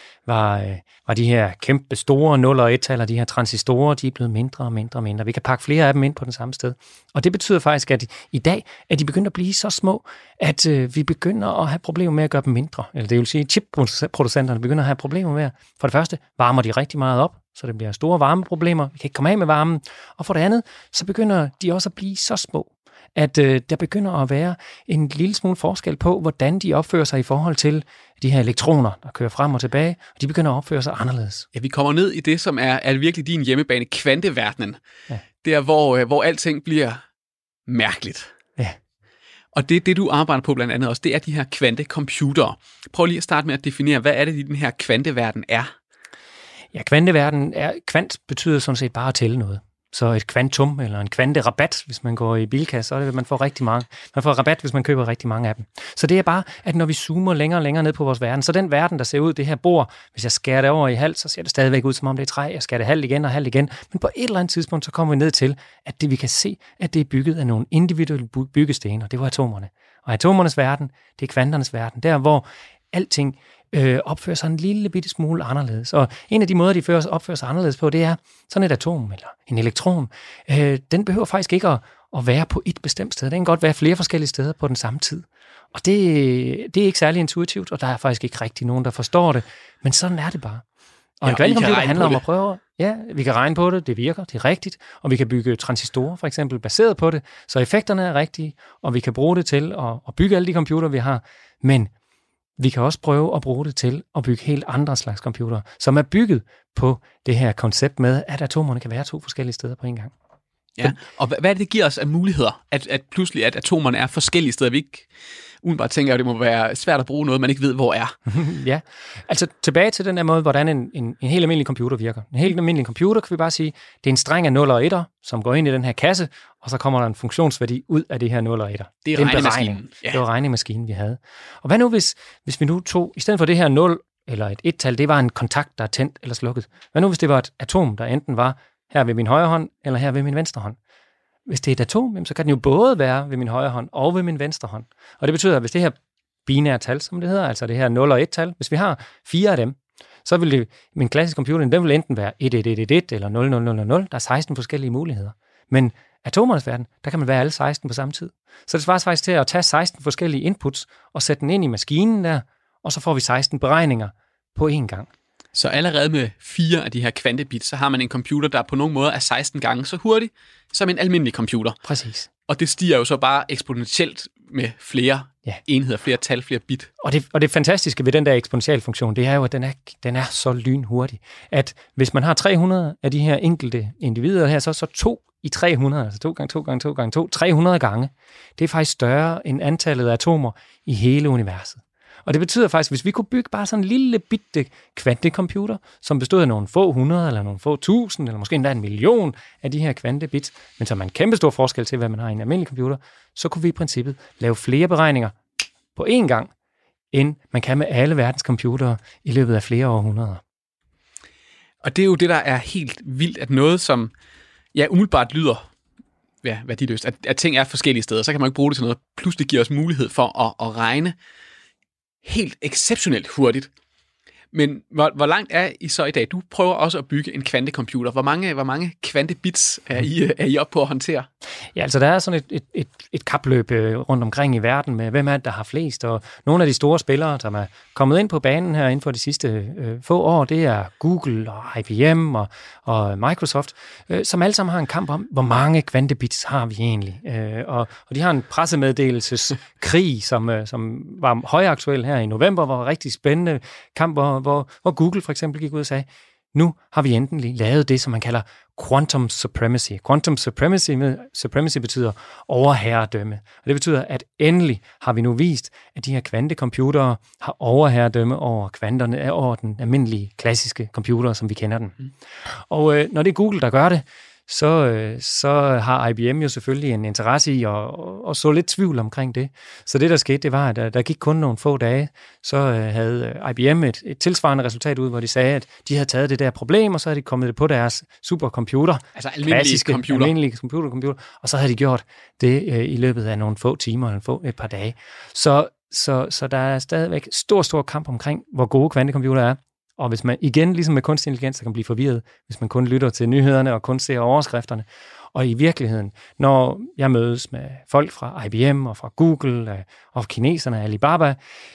var de her kæmpe store 0 og 1-taller, de her transistorer, de er blevet mindre og mindre og mindre. Vi kan pakke flere af dem ind på den samme sted. Og det betyder faktisk, at i dag er de begyndt at blive så små, at vi begynder at have problemer med at gøre dem mindre. Eller det vil sige, at chipproducenterne begynder at have problemer med. For det første varmer de rigtig meget op, så det bliver store varmeproblemer. Vi kan ikke komme af med varmen. Og for det andet, så begynder de også at blive så små, at der begynder at være en lille smule forskel på, hvordan de opfører sig i forhold til de her elektroner, der kører frem og tilbage, og de begynder at opføre sig anderledes. Ja, vi kommer ned i det, som er virkelig din hjemmebane, kvanteverdenen. Ja. Der, hvor alting bliver mærkeligt. Ja. Og det, du arbejder på blandt andet også, det er de her kvantecomputere. Prøv lige at starte med at definere, hvad er det, den her kvanteverden er? Ja, kvanteverden kvant betyder sådan set bare at tælle noget. Så et kvantum eller en kvanterabat, hvis man går i bilkasse, så er det, at man får rigtig mange. Man får rabat, hvis man køber rigtig mange af dem. Så det er bare, at når vi zoomer længere og længere ned på vores verden, så den verden, der ser ud, det her bord, hvis jeg skærer det over i halv, så ser det stadigvæk ud, som om det er træ. Jeg skærer det halvt igen og halvt igen. Men på et eller andet tidspunkt, så kommer vi ned til, at vi kan se, at det er bygget af nogle individuelle byggesten, og det var atomerne. Og atomernes verden, det er kvanternes verden. Der, hvor alting opfører sig en lille bitte smule anderledes. Og en af de måder, de opfører sig anderledes på, det er sådan et atom eller en elektron. Den behøver faktisk ikke at være på et bestemt sted. Den kan godt være flere forskellige steder på den samme tid. Og det er ikke særlig intuitivt, og der er faktisk ikke rigtig nogen, der forstår det. Men sådan er det bare. Og en kvantecomputer handler om at prøve. Ja, vi kan regne på det, det virker, det er rigtigt, og vi kan bygge transistorer for eksempel baseret på det, så effekterne er rigtige, og vi kan bruge det til at bygge alle de computere, vi har. Men vi kan også prøve at bruge det til at bygge helt andre slags computere, som er bygget på det her koncept med, at atomerne kan være 2 forskellige steder på en gang. Ja, og hvad er det giver os af muligheder, at pludselig at atomerne er forskellige steder? Vi ikke udenbart tænker, at det må være svært at bruge noget, man ikke ved, hvor er. Ja, altså tilbage til den her måde, hvordan en helt almindelig computer virker. En helt almindelig computer, kan vi bare sige, det er en streng af 0 og 1'er, som går ind i den her kasse, og så kommer der en funktionsværdi ud af det her 0 og 1'er. Det er regnemaskinen. Ja. Det var regnemaskinen, vi havde. Og hvad nu, hvis vi nu tog, i stedet for det her 0 eller et 1-tal, det var en kontakt, der er tændt eller slukket. Hvad nu, hvis det var et atom, der enten var her ved min højre hånd, eller her ved min venstre hånd? Hvis det er et atom, så kan den jo både være ved min højre hånd og ved min venstre hånd. Og det betyder, at hvis det her binære tal, som det hedder, altså det her 0 og 1-tal, hvis vi har 4 af dem, så vil det, min klassiske computer, den vil enten være 1111 eller 0000. Der er 16 forskellige muligheder. Men atomernes verden, der kan man være alle 16 på samme tid. Så det svarer faktisk til at tage 16 forskellige inputs og sætte den ind i maskinen der, og så får vi 16 beregninger på én gang. Så allerede med 4 af de her kvantebits, så har man en computer, der på nogle måder er 16 gange så hurtig som en almindelig computer. Præcis. Og det stiger jo så bare eksponentielt med flere enheder, flere tal, flere bit. Og det fantastiske ved den der eksponentialfunktion, det er jo, at den er så lynhurtig, at hvis man har 300 af de her enkelte individer her, så 2 i 300, altså 2 gange 2 gange 2 gange 2, 300 gange. Det er faktisk større end antallet af atomer i hele universet. Og det betyder faktisk, hvis vi kunne bygge bare sådan en lille bitte kvantecomputer, som bestod af nogle få 100, eller nogle få 1000, eller måske endda 1 million af de her kvantebits, men som er en kæmpe stor forskel til, hvad man har i en almindelig computer, så kunne vi i princippet lave flere beregninger på én gang, end man kan med alle verdens computere i løbet af flere århundreder. Og det er jo det, der er helt vildt, at noget, som umiddelbart lyder værdiløst, at ting er forskellige steder, så kan man ikke bruge det til noget, pludselig giver os mulighed for at regne helt exceptionelt hurtigt. Men hvor langt er I så i dag? Du prøver også at bygge en kvantecomputer. Hvor mange kvantebits er I oppe på at håndtere? Ja, altså der er sådan et kapløb rundt omkring i verden med, hvem er det, der har flest. Og nogle af de store spillere, som er kommet ind på banen her inden for de sidste få år, det er Google og IBM og Microsoft, som alle sammen har en kamp om, hvor mange kvantebits har vi egentlig. Og de har en pressemeddelelseskrig, som var højaktuel her i november, hvor rigtig spændende kamp, hvor Google for eksempel gik ud og sagde, nu har vi endelig lavet det, som man kalder quantum supremacy. Quantum supremacy betyder overherredømme. Og det betyder, at endelig har vi nu vist, at de her kvantecomputere har overherredømme over kvanterne, over den almindelige klassiske computer, som vi kender den. Og når det er Google, der gør det, så har IBM jo selvfølgelig en interesse i og så lidt tvivl omkring det. Så det, der skete, det var, at der gik kun nogle få dage, så havde IBM et tilsvarende resultat ud, hvor de sagde, at de havde taget det der problem, og så havde de kommet det på deres supercomputer. Altså almindelige computer. Og så havde de gjort det i løbet af nogle få timer, eller et par dage. Så der er stadigvæk stor kamp omkring, hvor gode kvantecomputer er. Og hvis man igen, ligesom med kunstig intelligens, så kan blive forvirret, hvis man kun lytter til nyhederne og kun ser overskrifterne. Og i virkeligheden, når jeg mødes med folk fra IBM og fra Google og kineserne, Alibaba,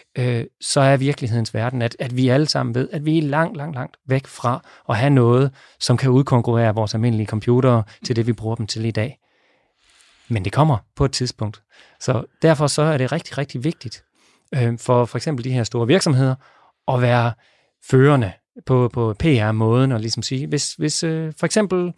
så er virkelighedens verden, at vi alle sammen ved, at vi er langt væk fra at have noget, som kan udkonkurrere vores almindelige computere til det, vi bruger dem til i dag. Men det kommer på et tidspunkt. Så derfor så er det rigtig, rigtig vigtigt for eksempel de her store virksomheder at være førende på PR-måden, og ligesom sige, hvis for eksempel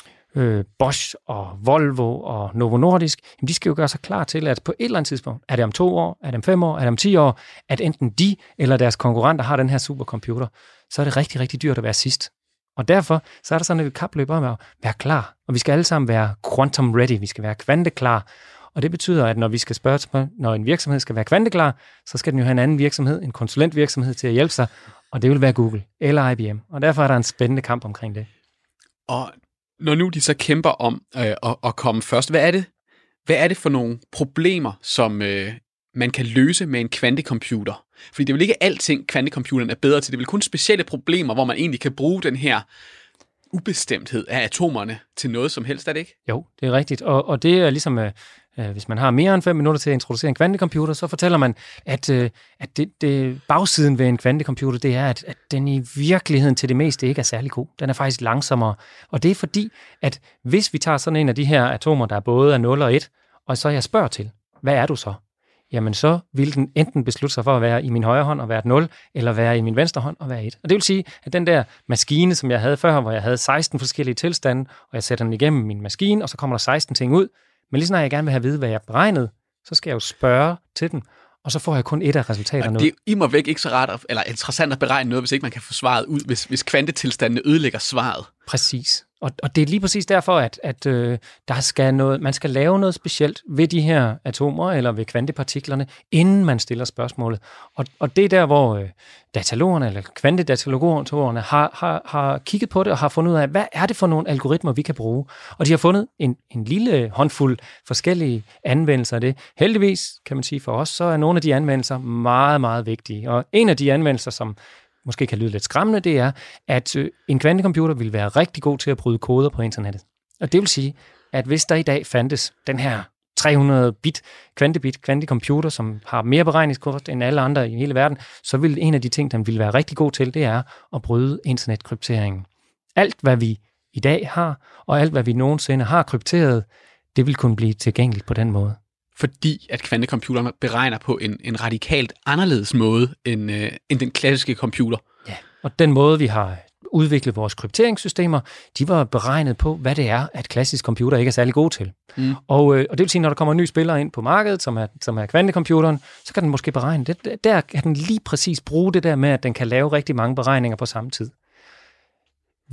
Bosch og Volvo og Novo Nordisk, jamen de skal jo gøre sig klar til, at på et eller andet tidspunkt, er det om 2 år, er det om 5 år, er det om 10 år, at enten de eller deres konkurrenter har den her supercomputer, så er det rigtig, rigtig dyrt at være sidst. Og derfor så er der sådan et kapløb om at være klar, og vi skal alle sammen være quantum ready, vi skal være kvanteklar, og det betyder, at når vi skal spørge, når en virksomhed skal være kvanteklar, så skal den jo have en anden virksomhed, en konsulentvirksomhed til at hjælpe sig, og det vil være Google eller IBM. Og derfor er der en spændende kamp omkring det. Og når nu de så kæmper om at komme først, hvad er det for nogle problemer, som man kan løse med en kvantecomputer? Fordi det er vel ikke alting, kvantecomputeren er bedre til. Det er vel kun specielle problemer, hvor man egentlig kan bruge den her ubestemthed af atomerne til noget som helst, er det ikke? Jo, det er rigtigt. Og det er ligesom, hvis man har mere end 5 minutter til at introducere en kvantecomputer, så fortæller man, at det bagsiden ved en kvantecomputer, det er, at den i virkeligheden til det meste ikke er særlig god. Den er faktisk langsommere. Og det er fordi, at hvis vi tager sådan en af de her atomer, der både er 0 og 1, og så jeg spørger til, hvad er du så? Jamen så vil den enten beslutte sig for at være i min højre hånd og være et 0, eller være i min venstre hånd og være 1. Og det vil sige, at den der maskine, som jeg havde før, hvor jeg havde 16 forskellige tilstande, og jeg sætter den igennem min maskine, og så kommer der 16 ting ud. Men lige snart jeg gerne vil have at vide, hvad jeg beregnede, så skal jeg jo spørge til den, og så får jeg kun et af resultaterne ud. Det er immer væk ikke så rart eller interessant at beregne noget, hvis ikke man kan få svaret ud, hvis kvantetilstandene ødelægger svaret. Præcis. Og det er lige præcis derfor, at der skal man skal lave noget specielt ved de her atomer eller ved kvantepartiklerne, inden man stiller spørgsmålet. Og det er der, hvor datalogerne eller kvantedatalogerne har kigget på det og har fundet ud af, hvad er det for nogle algoritmer, vi kan bruge. Og de har fundet en lille håndfuld forskellige anvendelser af det. Heldigvis, kan man sige for os, så er nogle af de anvendelser meget, meget vigtige. Og en af de anvendelser, som måske kan lyde lidt skræmmende, det er, at en kvantecomputer vil være rigtig god til at bryde koder på internettet. Og det vil sige, at hvis der i dag fandtes den her 300-bit kvantecomputer, som har mere beregningskort end alle andre i hele verden, så vil en af de ting, den vil være rigtig god til, det er at bryde internetkrypteringen. Alt, hvad vi i dag har, og alt, hvad vi nogensinde har krypteret, det vil kunne blive tilgængeligt på den måde. Fordi at kvantecomputerne beregner på en radikalt anderledes måde end den klassiske computer. Ja, og den måde, vi har udviklet vores krypteringssystemer, de var beregnet på, hvad det er, at klassisk computer ikke er særlig god til. Og det vil sige, når der kommer en ny spiller ind på markedet, som er kvantecomputeren, så kan den måske beregne det. Der kan den lige præcis bruge det der med, at den kan lave rigtig mange beregninger på samme tid.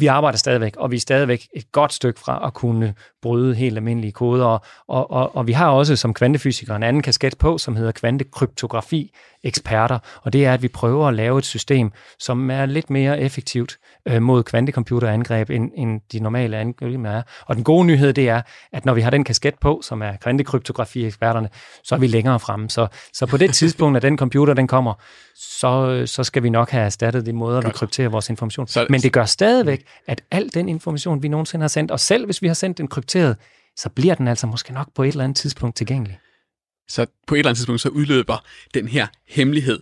vi arbejder stadigvæk, og vi er stadigvæk et godt stykke fra at kunne bryde helt almindelige koder, og vi har også som kvantefysikere en anden kasket på, som hedder kvantekryptografi eksperter, og det er, at vi prøver at lave et system, som er lidt mere effektivt mod kvantecomputerangreb, end de normale angreb er. Og den gode nyhed, det er, at når vi har den kasket på, som er kvantekryptografi eksperterne, så er vi længere fremme. Så på det tidspunkt, at den computer den kommer, så skal vi nok have erstattet de måder, vi krypterer vores information. Men det gør stadigvæk, at al den information, vi nogensinde har sendt, og selv hvis vi har sendt den krypteret, så bliver den altså måske nok på et eller andet tidspunkt tilgængelig. Så på et eller andet tidspunkt, så udløber den her hemmelighed.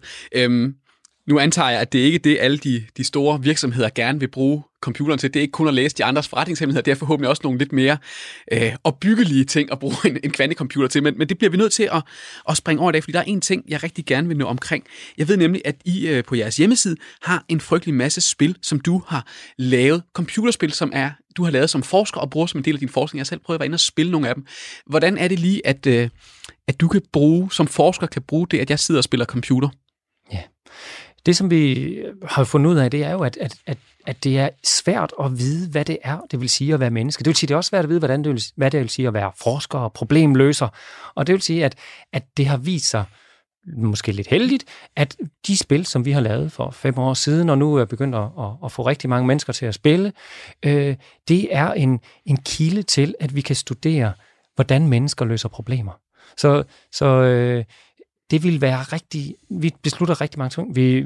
Nu antager jeg, at det ikke er det, alle de store virksomheder gerne vil bruge computeren til. Det er ikke kun at læse de andres forretningshemmeligheder, det er forhåbentlig også nogle lidt mere opbyggelige ting at bruge en kvantecomputer til. Men det bliver vi nødt til at springe over i dag, fordi der er en ting, jeg rigtig gerne vil nå omkring. Jeg ved nemlig, at I på jeres hjemmeside har en frygtelig masse spil, som du har lavet. Computerspil, som du har lavet som forsker og bruger som en del af din forskning. Jeg selv prøver at være inde og spille nogle af dem. Hvordan er det lige, at du som forsker kan bruge det, at jeg sidder og spiller computer? Ja. Det, som vi har fundet ud af, det er jo, at det er svært at vide, hvad det er, det vil sige at være menneske. Det vil sige, det er også svært at vide, hvad det vil sige at være forsker og problemløser. Og det vil sige, at det har vist sig, måske lidt heldigt, at de spil, som vi har lavet for 5 år siden, og nu er begyndt at få rigtig mange mennesker til at spille, det er en kilde til, at vi kan studere, hvordan mennesker løser problemer. Så det vil være vi beslutter rigtig mange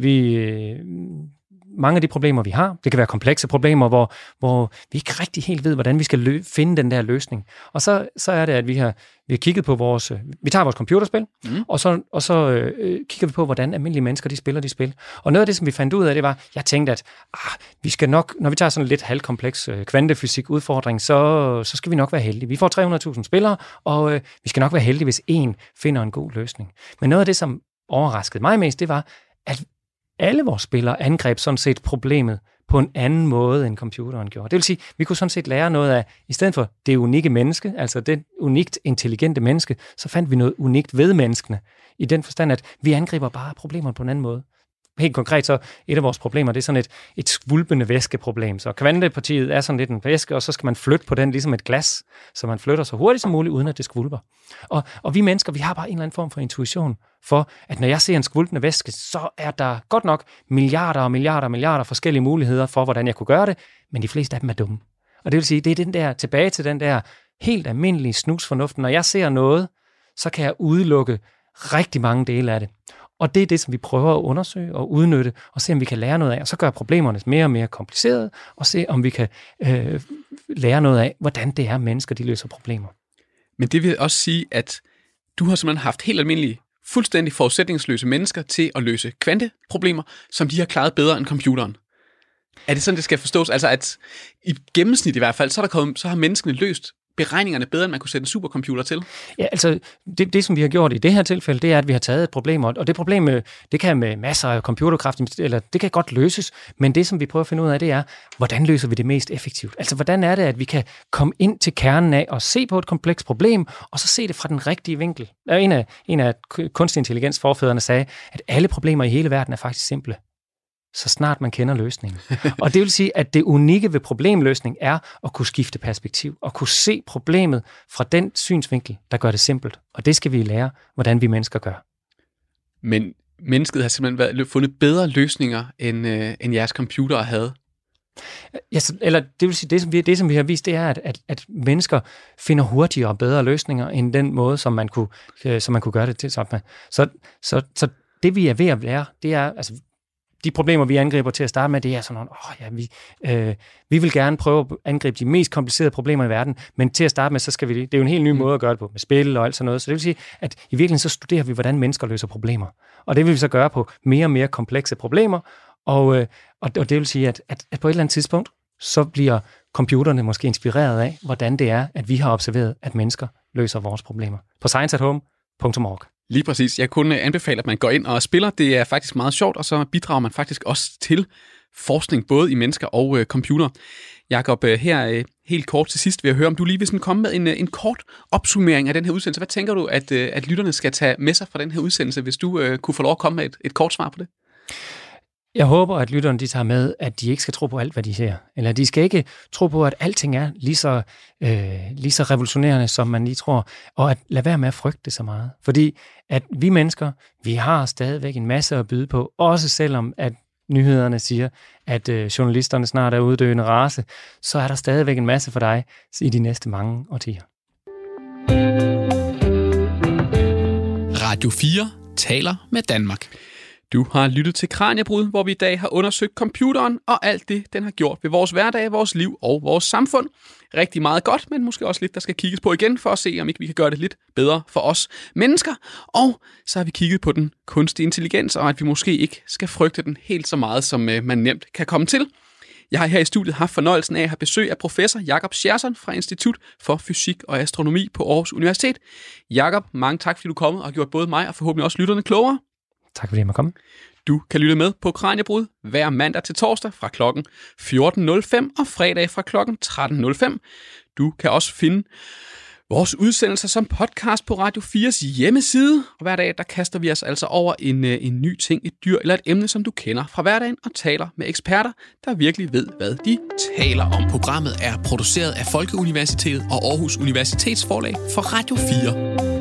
ting. Mange af de problemer, vi har, det kan være komplekse problemer, hvor vi ikke rigtig helt ved, hvordan vi skal finde den der løsning. Og så er det, at vi har kigget på vi tager vores computerspil, og så kigger vi på, hvordan almindelige mennesker, de spiller de spil. Og noget af det, som vi fandt ud af, det var, jeg tænkte, at vi skal nok, når vi tager sådan en lidt halvkompleks kvantefysik-udfordring, så skal vi nok være heldige. Vi får 300.000 spillere, og vi skal nok være heldige, hvis en finder en god løsning. Men noget af det, som overraskede mig mest, det var, at alle vores spillere angreb sådan set problemet på en anden måde, end computeren gjorde. Det vil sige, vi kunne sådan set lære noget af, i stedet for det unikke menneske, altså det unikt intelligente menneske, så fandt vi noget unikt ved menneskene, i den forstand, at vi angriber bare problemerne på en anden måde. Helt konkret så, et af vores problemer, det er sådan et skvulpende væskeproblem. Så kvantepartiet er sådan lidt en væske, og så skal man flytte på den ligesom et glas, så man flytter så hurtigt som muligt, uden at det skvulper. Og vi mennesker, vi har bare en eller anden form for intuition for, at når jeg ser en skvulpende væske, så er der godt nok milliarder forskellige muligheder for, hvordan jeg kunne gøre det, men de fleste af dem er dumme. Og det vil sige, det er tilbage til den der helt almindelige snusfornuft. Når jeg ser noget, så kan jeg udelukke rigtig mange dele af det. Og det er det, som vi prøver at undersøge og udnytte, og se, om vi kan lære noget af, og så gøre problemerne mere og mere komplicerede, og se, om vi kan lære noget af, hvordan det er, mennesker de løser problemer. Men det vil også sige, at du har simpelthen haft helt almindelige, fuldstændig forudsætningsløse mennesker til at løse kvanteproblemer, som de har klaret bedre end computeren. Er det sådan, det skal forstås? Altså, at i gennemsnit i hvert fald, så har menneskene løst beregningerne bedre, end man kunne sætte en supercomputer til? Ja, altså det, som vi har gjort i det her tilfælde, det er, at vi har taget et problem, og det problem, det kan med masser af computerkraft, eller det kan godt løses, men det, som vi prøver at finde ud af, det er, hvordan løser vi det mest effektivt? Altså, hvordan er det, at vi kan komme ind til kernen af og se på et komplekst problem, og så se det fra den rigtige vinkel? En af kunstig intelligens forfædrene sagde, at alle problemer i hele verden er faktisk simple, så snart man kender løsningen. Og det vil sige, at det unikke ved problemløsning er at kunne skifte perspektiv, og kunne se problemet fra den synsvinkel, der gør det simpelt. Og det skal vi lære, hvordan vi mennesker gør. Men mennesket har simpelthen fundet bedre løsninger, end jeres computer havde? Ja, eller det vil sige, det som vi har vist, det er, at mennesker finder hurtigere og bedre løsninger, end den måde, som man kunne gøre det til. Så det vi er ved at lære, det er, altså de problemer, vi angriber til at starte med, det er sådan nogle, vi vil gerne prøve at angribe de mest komplicerede problemer i verden, men til at starte med, så skal vi det er jo en helt ny måde at gøre det på, med spil og alt sådan noget. Så det vil sige, at i virkeligheden så studerer vi, hvordan mennesker løser problemer. Og det vil vi så gøre på mere og mere komplekse problemer, og det vil sige, at på et eller andet tidspunkt, så bliver computerne måske inspireret af, hvordan det er, at vi har observeret, at mennesker løser vores problemer. På scienceathome.org. Lige præcis. Jeg kunne anbefale, at man går ind og spiller. Det er faktisk meget sjovt, og så bidrager man faktisk også til forskning, både i mennesker og computer. Jakob, her helt kort til sidst vil jeg høre, om du lige vil sådan komme med en kort opsummering af den her udsendelse. Hvad tænker du, at lytterne skal tage med sig fra den her udsendelse, hvis du kunne få lov at komme med et kort svar på det? Jeg håber, at lytterne de tager med, at de ikke skal tro på alt, hvad de ser. Eller de skal ikke tro på, at alting er lige så revolutionerende, som man lige tror. Og at lade være med at frygte det så meget. Fordi at vi mennesker, vi har stadigvæk en masse at byde på. Også selvom at nyhederne siger, at journalisterne snart er uddøende race, så er der stadigvæk en masse for dig i de næste mange årtier. Radio 4 taler med Danmark. Du har lyttet til Kraniebrud, hvor vi i dag har undersøgt computeren og alt det, den har gjort ved vores hverdag, vores liv og vores samfund. Rigtig meget godt, men måske også lidt, der skal kigges på igen, for at se, om ikke vi kan gøre det lidt bedre for os mennesker. Og så har vi kigget på den kunstige intelligens, og at vi måske ikke skal frygte den helt så meget, som man nemt kan komme til. Jeg har her i studiet haft fornøjelsen af at have besøg af professor Jakob Scherson fra Institut for Fysik og Astronomi på Aarhus Universitet. Jakob, mange tak, fordi du er kommet og har gjort både mig og forhåbentlig også lytterne klogere. Tak fordi jeg måtte komme. Du kan lytte med på Kraniebrud hver mandag til torsdag fra klokken 14.05 og fredag fra klokken 13.05. Du kan også finde vores udsendelser som podcast på Radio 4's hjemmeside. Og hver dag der kaster vi os altså over en ny ting, et dyr eller et emne, som du kender fra hverdagen, og taler med eksperter, der virkelig ved, hvad de taler om. Programmet er produceret af Folkeuniversitetet og Aarhus Universitetsforlag for Radio 4.